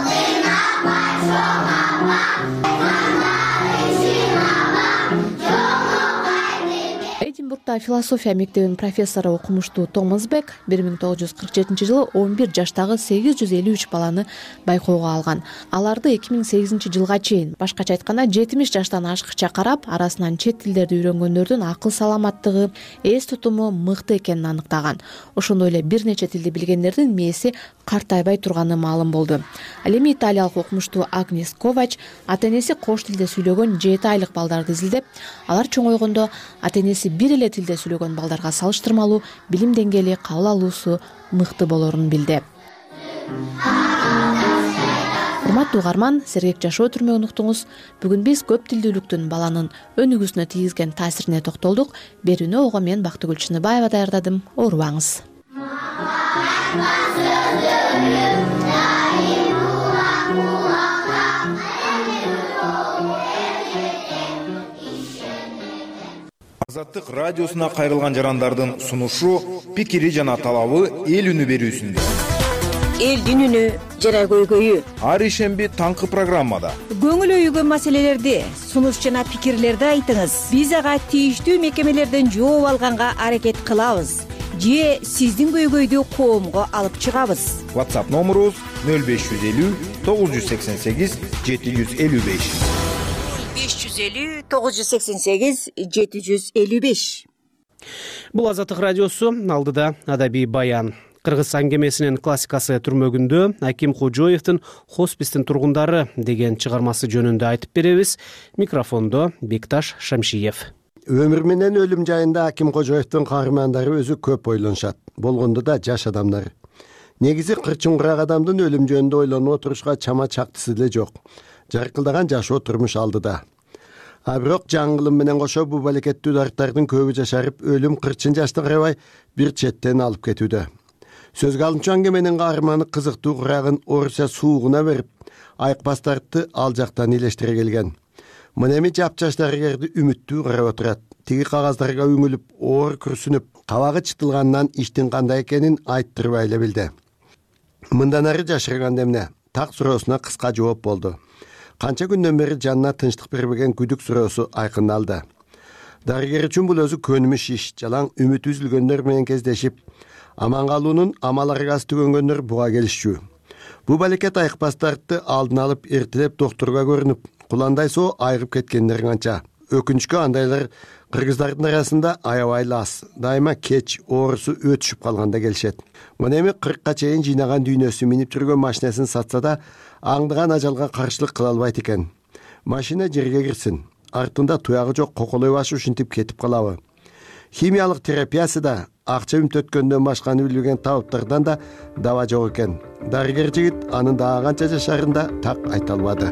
Эдинбургда философия мектебинин профессору окумуштуу Томас Бек бир миң тогуз жүз кырк жетинчи жылы он бир жаштагы сегиз жүз элүү үч баланы байкоого алган. Аларды эки миң сегизинчи жылга чейин, башкача айтканда жетимиш жаштан ашыкча карап, арасынан чет тилдерди үйрөнгөндөрдүн акыл саламаттыгы, эс тутуму мыкты экенин аныктаган. Ошондой эле бир нече тилди билгендердин мээси картайбай турганы маалым болду. Ал эми италиялык окумуштуу Агнес Ковач ата энеси кош тилде сүйлөгөн жети айлык балдарды изилдеп, алар чоңойгондо ата энеси бир эле тилде сүйлөгөн балдарга салыштырмалуу билим деңгээли, кабыл алуусу мыкты болорун билди. Урматтуу угарман, сергек жашоо түрмөгүн уктуңуз. Бүгүн биз көп тилдүүлүктүн баланын өнүгүүсүнө тийгизген таасирине токтолдук. Берүүнү ого мен Бактыгүл Чыныбаева даярдадым. Оорубаңыз. Азаттык радиосуна кайрылган жарандардын сунушу, пикири жана талабы эл үнү берүүсүндө. Элдин үнү жана көйгөйү. Ар ишемби таңкы программада. Көңүл өйгөн маселелерди, сунуш жана пикирлерди айтыңыз. Биз ага тийиштүү мекемелерден жооп алганга аракет кылабыз. Же сиздин көйгөйдү коомго алып чыгабыз. WhatsApp номерубуз нөл беш жүз элүү тогуз жүз сексен сегиз жети жүз элүү беш. беш жүз элүү тогуз жүз сексен сегиз жети жүз элүү беш. Бул Азаттык радиосу, алдыда адабий баян. Кыргыз аңгемесинин классикасы түрмөгүндө Аким Кожоевдин «Хоспистин тургундары» деген чыгармасы жөнүндө айтып беребиз. Микрофондо Бекташ Шамшиев. Өмүр менен өлүм жайында Аким Кожоевдин каармандары өзү көп ойлонушат. Болгондо да жаш адамдар. Негизи кырчын курак адамдын өлүм жөнүндө ойлонуп отурушка чама чактысы деле жок. Жаркылдаган жашоо турмуш алдыда. А бирок жаңылым менен кошо бул балекеттүү дарттардын көбү жашарып, өлүм кырчын жашты карабай бир четтен алып кетүүдө. Сөзгө алымчу аңгеменин каарманы кызыктуу курагын орусча суугуна берип, айыкпастарды ал жактан илештире келген. Мына эми жапжаш дарыгерди үмүттүү карап отурат. Тиги кагаздарга үңүлүп, оор күрсүнүп, кабагы чытылгандан иштин кандай экенин айттырбай эле билди. Мындан ары жашырганда эмне? Так суроосуна кыска жооп болду. Канча күндөн бери жанына тынчтык бербеген күдүк суроосу айкындалды. Дарыгер үчүн бул өзү көнүмүш иш. Жалаң үмүт үзүлгөндөр менен кездешип, аман калуунун амал аргасы түгөнгөндөр буга келишчү. Бу балекет айыкпастарды алдын алып эртелеп доктурга көрүнүп, куландай соо айыгып кеткендер канча. Өкүнүчкө андайлар кыргыздардын арасында аябай аз. Дайыма кеч оорусу өтүшүп калганда келишет. Мына эми кыркка чейин жыйнаган дүйнөсү минип жүргөн машинесин сатса да, аңдыган ажалга каршылык кыла албайт экен. Машина жерге кирсин, артында туягы жок коколой башы ушинтип кетип калабы. Химиялык терапиясы да акча үмтөткөндөн башканы билбеген табыптардан да даба жок экен. Дарыгер жигит анын дагы канча жашарын да так айта албады.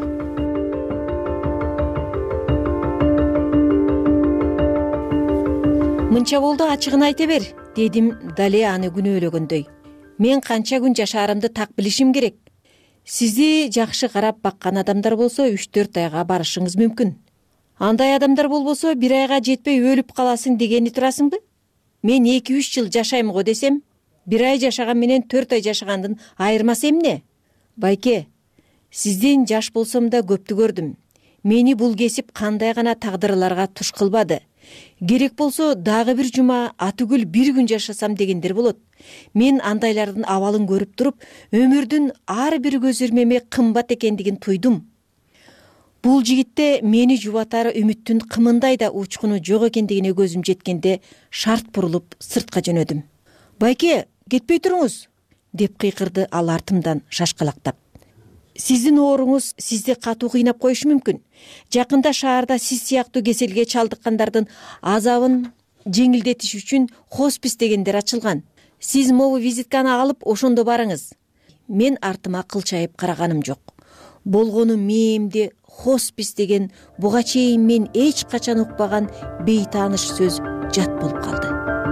Мынча болду, ачыгын айта бер, дедим дале аны күнөөлөгөндөй. Мен канча күн жашаарымды так билишим керек. Сизди жакшы карап баккан адамдар болсо үч төрт айга барышыңыз мүмкүн. Андай адамдар болбосо бир айга жетпей өлүп каласың дегени турасыңбы? Мен эки үч жыл жашайм го десем, бир ай жашаган менен төрт ай жашагандын айырмасы эмне? Байке, сизден жаш болсом да көптү көрдүм. Мени бул кесип кандай гана тагдырларга туш кылбады. керек болсо дагы бир жума атүгүл бир күн жашасам дегендер болот. Мен андайлардын абалын көрүп туруп, өмүрдүн ар бир көзөрмеме кымбат экендигин туйдум. Бул жигитте мени жубатар үмүттүн кымындай да учкуну жок экендигине көзүм жеткенде шарт бурулуп сыртка жөнөдүм. Байке, кетпей туруңуз, деп кыйкырды ал артымдан шашкалактап. Сиздин ооруңуз сизди катуу кыйнап коюшу мүмкүн. Жакында шаарда сиз сыяктуу кеселге чалдыккандардын азабын жеңилдетиш үчүн хоспис дегендер ачылган. Сиз могу визитканы алып ошондо барыңыз. Мен артыма кылчайып караганым жок. Болгону мээмде хоспис деген буга чейин мен эч качан укпаган бейтааныш сөз жат болуп калды.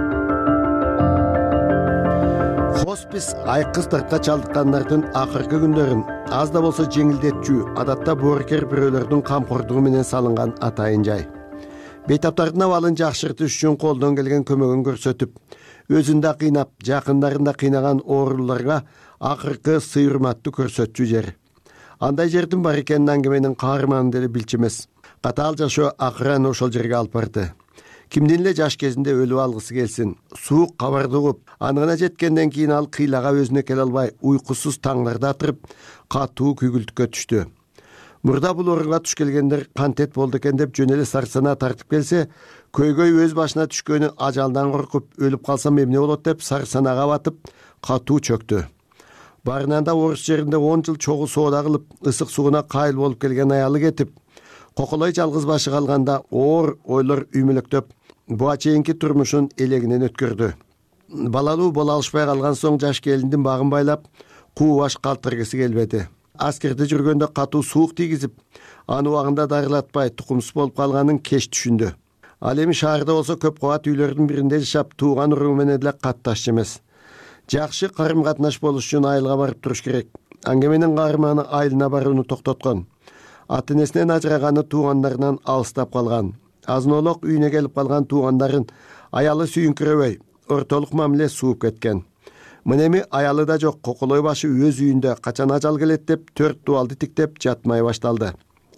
Хоспис айкыз дартка чалдыккандардын акыркы күндөрүн аз да болсо жеңилдетчү, адатта боорукер бирөөлөрдүн камкордугу менен салынган атайын жай. Бейтаптардын абалын жакшыртыш үчүн колдон келген көмөгүн көрсөтүп, өзүн да кыйнап, жакындарын да кыйнаган ооруларга акыркы сый-урматтуу көрсөтчү жер. Андай жердин бар экенин аңгеменин каарманы деле билчү эмес. Катаал жашоо акырын ошол жерге алып барды. Кимдин эле жаш кезинде өлүп алгысы келсин, суук кабарды угуп, анына жеткенден кийин ал кыйлага өзүнө келе албай, уйкусуз таңларда атырып, катуу күйгүлтүккө түштү. Мурда бул орунга туш келгендер кантет болду экен деп жөн эле сарсанаа тартып келсе, көйгөй өз башына түшкөнү ажалдан коркуп, өлүп калсам эмне болот деп сарсанаага батып, катуу чөктү. Барынан да орус жеринде он жыл чогуу соода кылып, ысык сууна кайыл болуп келген аялы кетип, коколой жалгыз башы калганда оор ойлор үймөлөктөп, буга чейинки турмушун элегинен өткөрдү. Балалуу боло алышпай калган соң жаш келиндин багын байлап, куу баш калтыргысы келбеди. Аскерде жүргөндө катуу суук тийгизип, аны убагында дарылатпай тукумсуз болуп калганын кеч түшүндү. Ал эми шаарда болсо көп кабат үйлөрдүн биринде жашап, тууган уруу менен эле катташ эмес. Жакшы карым катнаш болуш үчүн айылга барып туруш керек. Аңгеменин каарманы айылына барууну токтоткон. Ата энесинен ажыраганы туугандарынан алыстап калган. Азын-олок үйүнө келип калган туугандарын аялы сүйүнкүрөбөй, ортолук мамиле сууп кеткен. Мына эми аялы да жок, коколой башы өз үйүндө качан ажал келет деп төрт дубалды тиктеп жатмай башталды.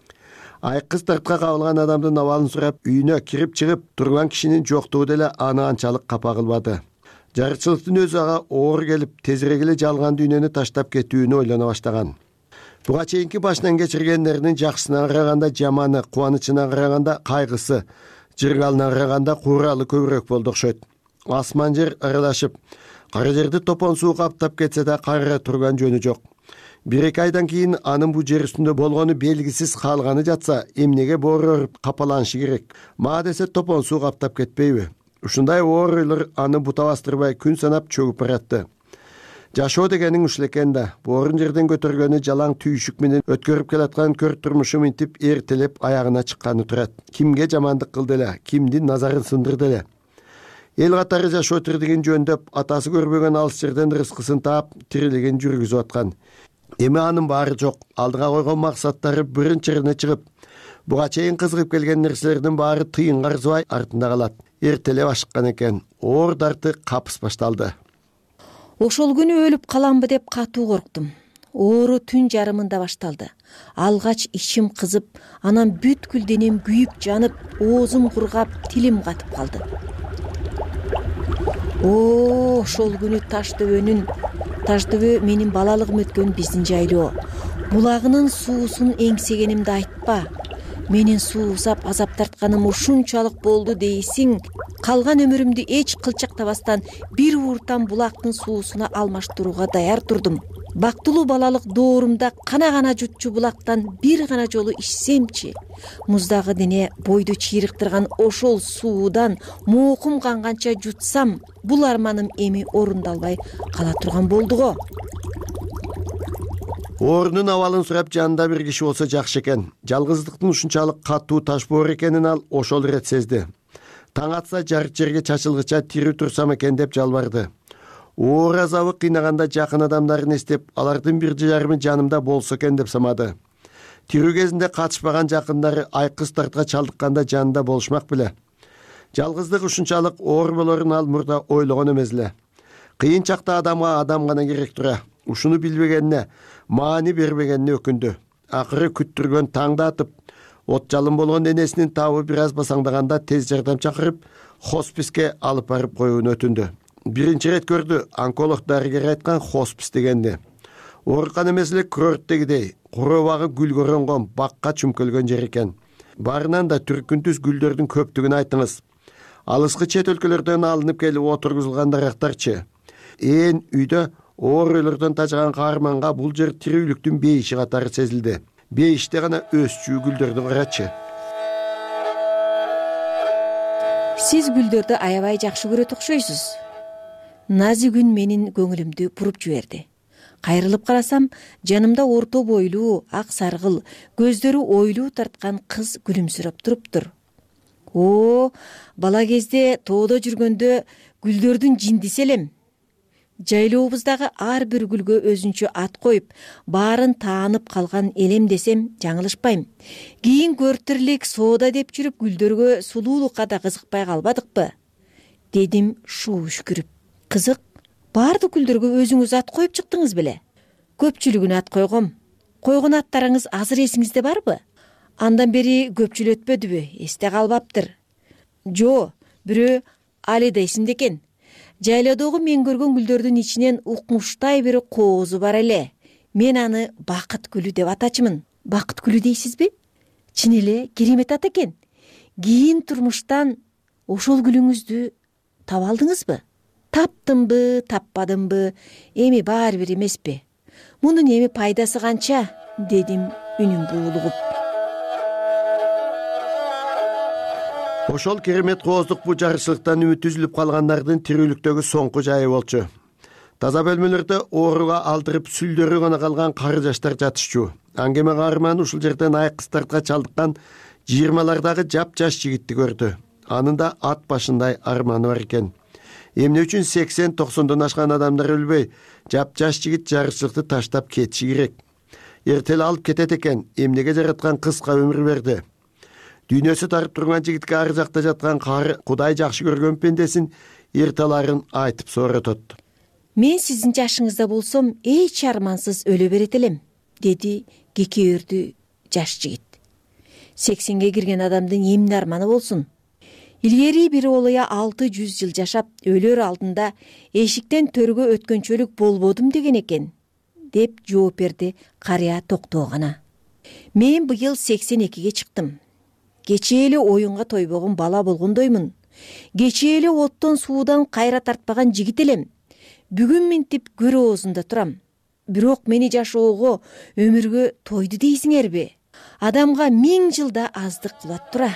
Айкыз дартка кабылган адамдын абалын сурап, үйүнө кирип чыгып турган кишинин жоктугу деле аны анчалык капа кылбады. Жарычылыктын өзү ага оор келип, тезирээк эле жалган дүйнөнү таштап кетүүнү ойлоно баштаган. Буга чейинки башынан кечиргендеринин жакшысына караганда жаманы, кубанычына караганда кайгысы, жыргалына караганда кууралы көбүрөөк болду окшойт. Асман жер аралашып, кара жерди топон суу каптап кетсе да кайра турган жөнү жок. Бир эки айдан кийин анын бул жер үстүндө болгону белгисиз калганы жатса, эмнеге боорор капаланышы керек? Ма десе топон суу каптап кетпейби? Ушундай оор ойлор аны бута бастырбай күн санап чөгүп баратты. Жашоо дегенин ушул экен да. Боорун жерден көтөргөнү жалаң түйүшүк менен өткөрүп келаткан көр турмушу минтип эртелеп аягына чыкканы турат. Кимге жамандык кылды эле, кимдин назарын сындырды эле. Эл катары жашоо тирдигин жөндөп, атасы көрбөгөн алыс жерден рызкысын таап, тирилигин жүргүзүп аткан. Эми анын баары жок. Алдыга койгон максаттары биринчирине чыгып, буга чейин кызыгып келген нерселердин баары тыйын карзыбай артында калат. Эртелеп ашыккан экен. Оор дарты капыс башталды. Ошол күнү өлүп каламбы деп катуу корктум. Оору түн жарымында башталды. Алгач ичим кызып, анан бүткүл денем күйүп жанып, оозум кургап, тилим катып калды. О, ошол күнү Таштөбөнүн, Таштөбө менин балалыгым өткөн биздин жайлоо. Булагынын суусун эңсегенимди айтпа. Менин суусап азап тартканым ушунчалык болду дейсиң. Калган өмүрүмдү эч кылчактабастан бир ууртан булактын суусуна алмаштырууга даяр турдум. Бактылуу балалык доорумда кана-кана жутчу булактан бир гана жолу ичсемчи, муздагы дене бойду чыйрыктырган ошол суудан моокум канганча жутсам, бул арманым эми орундалбай кала турган болду го. Оорунун абалын сурап жанында бир киши болсо жакшы экен. Жалгыздыктын ушунчалык катуу таш боор экенин ал ошол ирет сезди. Таң атса жарык жерге чачылгыча тирүү турсам экен деп жалбарды. Оор азабы кыйнаганда жакын адамдарын эстеп, алардын бир жарымы жанымда болсо экен деп самады. Тирүү кезинде катышпаган жакындары айкыз дартка чалдыкканда жанында болушмак беле. Жалгыздык ушунчалык оор болорун ал мурда ойлогон эмес эле. Кыйын чакта адамга адам гана керек тура. Ушуну билбегенине, маани бербегенине өкүндү. Акыры күттүргөн таңды атып, от жалын болгон энесинин табы бир аз басаңдаганда тез жардам чакырып хосписке алып барып коюуну өтүндү. Биринчи ирет көрдү онколог дарыгер айткан хоспис дегенди. Оорукана эмес эле курорттегидей куроо багы гүлгө оронгон, бакка чүмкөлгөн жер экен. Барынан да түркүнтүс гүлдөрдүн көптүгүн айтыңыз. Алыскы чет өлкөлөрдөн алынып келип отургузулган дарактарчы. Ээн үйдө оорулордон тажаган каарманга бул жер тирүүлүктүн бейиши катары сезилди. Бейиште гана өсчүү гүлдөрдү карачы. Сиз гүлдөрдү аябай жакшы көрөт окшойсуз. Нази күн менин көңүлүмдү буруп жиберди. Кайрылып карасам, жанымда орто бойлуу, ак саргыл, көздөрү ойлуу тарткан кыз күлүмсүрөп туруптур. О, бала кезде тоодо жүргөндө гүлдөрдүн жиндиси элем. Жайлообуздагы ар бир гүлгө өзүнчө ат коюп, баарын таанып калган элем десем жаңылышпайм. Кийин көртүрлүк соода деп жүрүп гүлдөргө сулуулукка да кызыкпай калбадыкпы? Дедим шуу үшкүрүп. Кызык, баардык гүлдөргө өзүңүз ат коюп чыктыңыз беле? Көпчүлүгүнө ат койгом. Койгон аттарыңыз азыр эсиңизде барбы? Андан бери көпчүлөтпөдүбү, эсте калбаптыр. Жо, бирөө али да эсимде экен. Жайлоодогу мен көргөн гүлдөрдүн ичинен укмуштай бир коозу бар эле. Мен аны бакыт гүлү деп атачымын. Бакыт гүлү дейсизби? Чын эле керемет ат экен. Кийин турмуштан ошол гүлүңүздү таба алдыңызбы? Таптымбы, таппадымбы, эми баары бир эмеспи? Мунун эми пайдасы канча? Дедим үнүм буулугуп. Ошол керемет кооздук бу жарышлыктан үмүт үзүлүп калгандардын тирүүлүктөгү соңку жайы болчу. Таза бөлмөлөрдө ооруга алдырып сүлдөрү гана калган кары жаштар жатышчу. Аңгеме каарманы ушул жерден ай кыстартка чалдыккан жыйырмалардагы жап-жаш жигитти көрдү. Анын да ат башындай арманы бар экен. Эмне үчүн сексен токсондон ашкан адамдар өлбөй, жап-жаш жигит жарышлыкты таштап кетиши керек? Эртеле алып кетет экен, эмнеге жараткан кыска өмүр берди? Дүйнөсү тарып турган жигитке ар жакта жаткан кары Кудай жакшы көргөн пендесин эрталарын айтып сооротот. Мен сиздин жашыңызда болсом, эч армансыз өлө берет элем, деди кекеөрдү жаш жигит. Сексенге кирген адамдын эмне арманы болсун? Илгери бир олуя алты жүз жыл жашап, өлөр алдында эшиктен төргө өткөнчөлүк болбодум деген экен, деп жооп берди карыя токтоо гана. Мен быйыл сексен экиге чыктым. Кечээ эле оюнга тойбогон бала болгондоймун. Кечээ эле оттон суудан кайра тартпаган жигит элем. Бүгүн минтип көр оозунда турам. Бирок мени жашоого, өмүргө тойду дейсиңерби? Адамга миң жылда аздык кылат тура.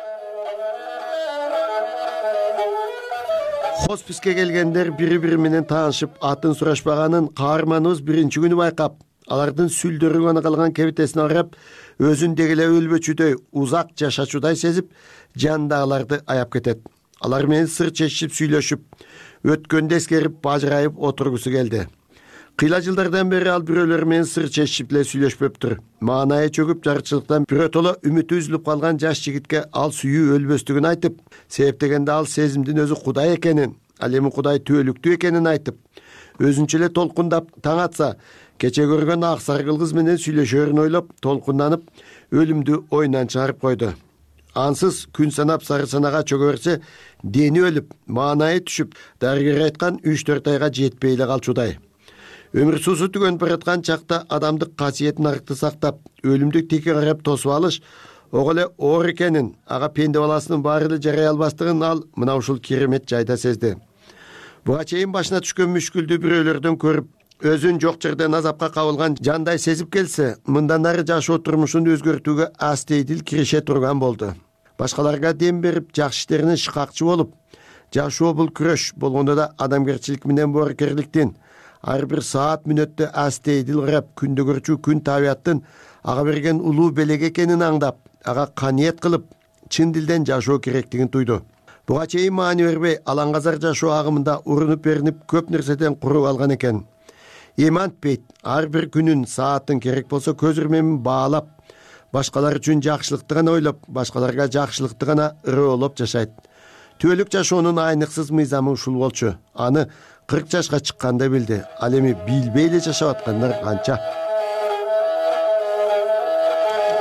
Хосписке келгендер бири-бири менен таанышып, атын сурашпаганын каарманыбыз биринчи күнү байкап, алардын сүлдөрү гана калган кебитесине карап, өзүндөгү эле өлбөчүдөй узак жашачудай сезип, жандагыларды аяп кетет. Алар менен сыр чечишип сүйлөшүп, өткөндү эскерип, бажырайып отургусу келди. Кыйла жылдардан бери ал бирөөлөр менен сыр чечишип эле сүйлөшпөптүр. Маанайы чөгүп, жарчылыктан биротоло үмүтү үзүлүп калган жаш жигитке ал сүйүү өлбөстүгүн айтып, себептегенде ал сезимдин өзү Кудай экенин, ал эми Кудай түбөлүктүү экенин айтып, өзүнчө эле толкундап таң атса, кече көргөн ак саргыл кыз менен сүйлөшөөрүн ойлоп, толкунданып, өлүмдү ойнан чыгарып койду. Ансыз күн санап сары санага чөгө берсе, дени өлүп, маанайы түшүп, дарыгер айткан үч төрт айга жетпей эле калчудай. Өмүр суусу түгөнүп бараткан чакта адамдык касиетин арыкты сактап, өлүмдүк тике карап тосуп алыш, ого эле оор экенин, ага пенде баласынын баары эле жарай албастыгын ал мына ушул керемет жайда сезди. Буга чейин башына түшкөн мүшкүлдү бирөөлөрдөн көрүп, өзүн жок жерден азапка кабылган жандай сезип келсе, мындан нары жашоо турмушун өзгөртүүгө астейдил кирише турган болду. Башкаларга дем берип, жакшы иштеринен шыкакчы болуп, жашоо бул күрөш болгондо да адамгерчилик менен боорукерликтин, ар бир саат мүнөттө астейдил карап, күндө көрчү күн табияттын ага берген улуу белек экенин аңдап, ага каниет кылып, чын дилден жашоо керектигин туйду. Буга чейин маани бербей, алаңгазар жашоо агымында урунуп беринип, көп нерседен куруп алган экен. Эми антпейт, ар бир күнүн, саатын керек болсо көз ирмемин баалап, башкалар үчүн жакшылыкты гана ойлоп, башкаларга жакшылыкты гана ыроолоп жашайт. Түбөлүк жашоонун айныксыз мыйзамы ушул болчу. Аны кырк жашка чыкканда билди. Ал эми билбей эле жашап аткандар канча.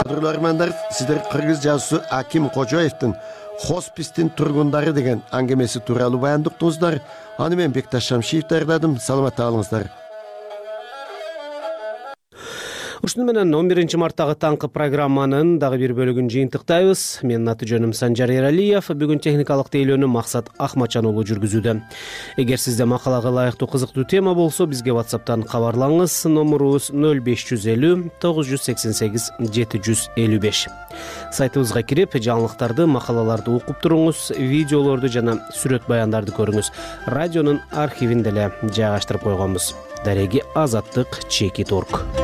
Кадырлуу армандар, сиздер кыргыз жазуусу Аким Кожоевдин хоспистин тургундары деген аңгемеси тууралуу баяндап уктуңуздар. Аны мен Бекташ Шамшиев даярдадым. Саламатта калыңыздар. Ушуну менен он биринчи марттагы таңкы программанын дагы бир бөлүгүн жыйынтыктайбыз. Менин аты жөнүм Санжар Эралиев. Бүгүн техникалык тейлөөнү Максат Ахматжан уулу жүргүзүүдө. Эгер сизде макалага ылайыктуу кызыктуу тема болсо, бизге WhatsApp'тан кабарлаңыз. Номурубуз нөл беш жүз элүү тогуз жүз сексен сегиз жети жүз элүү беш. Сайтыбызга кирип, жаңылыктарды, макалаларды окуп туруңуз, видеолорду жана сүрөт баяндарды көрүңүз. Радионун архивин деле жайгаштырып койгонбуз. Дареги азаттык чекит точка орг.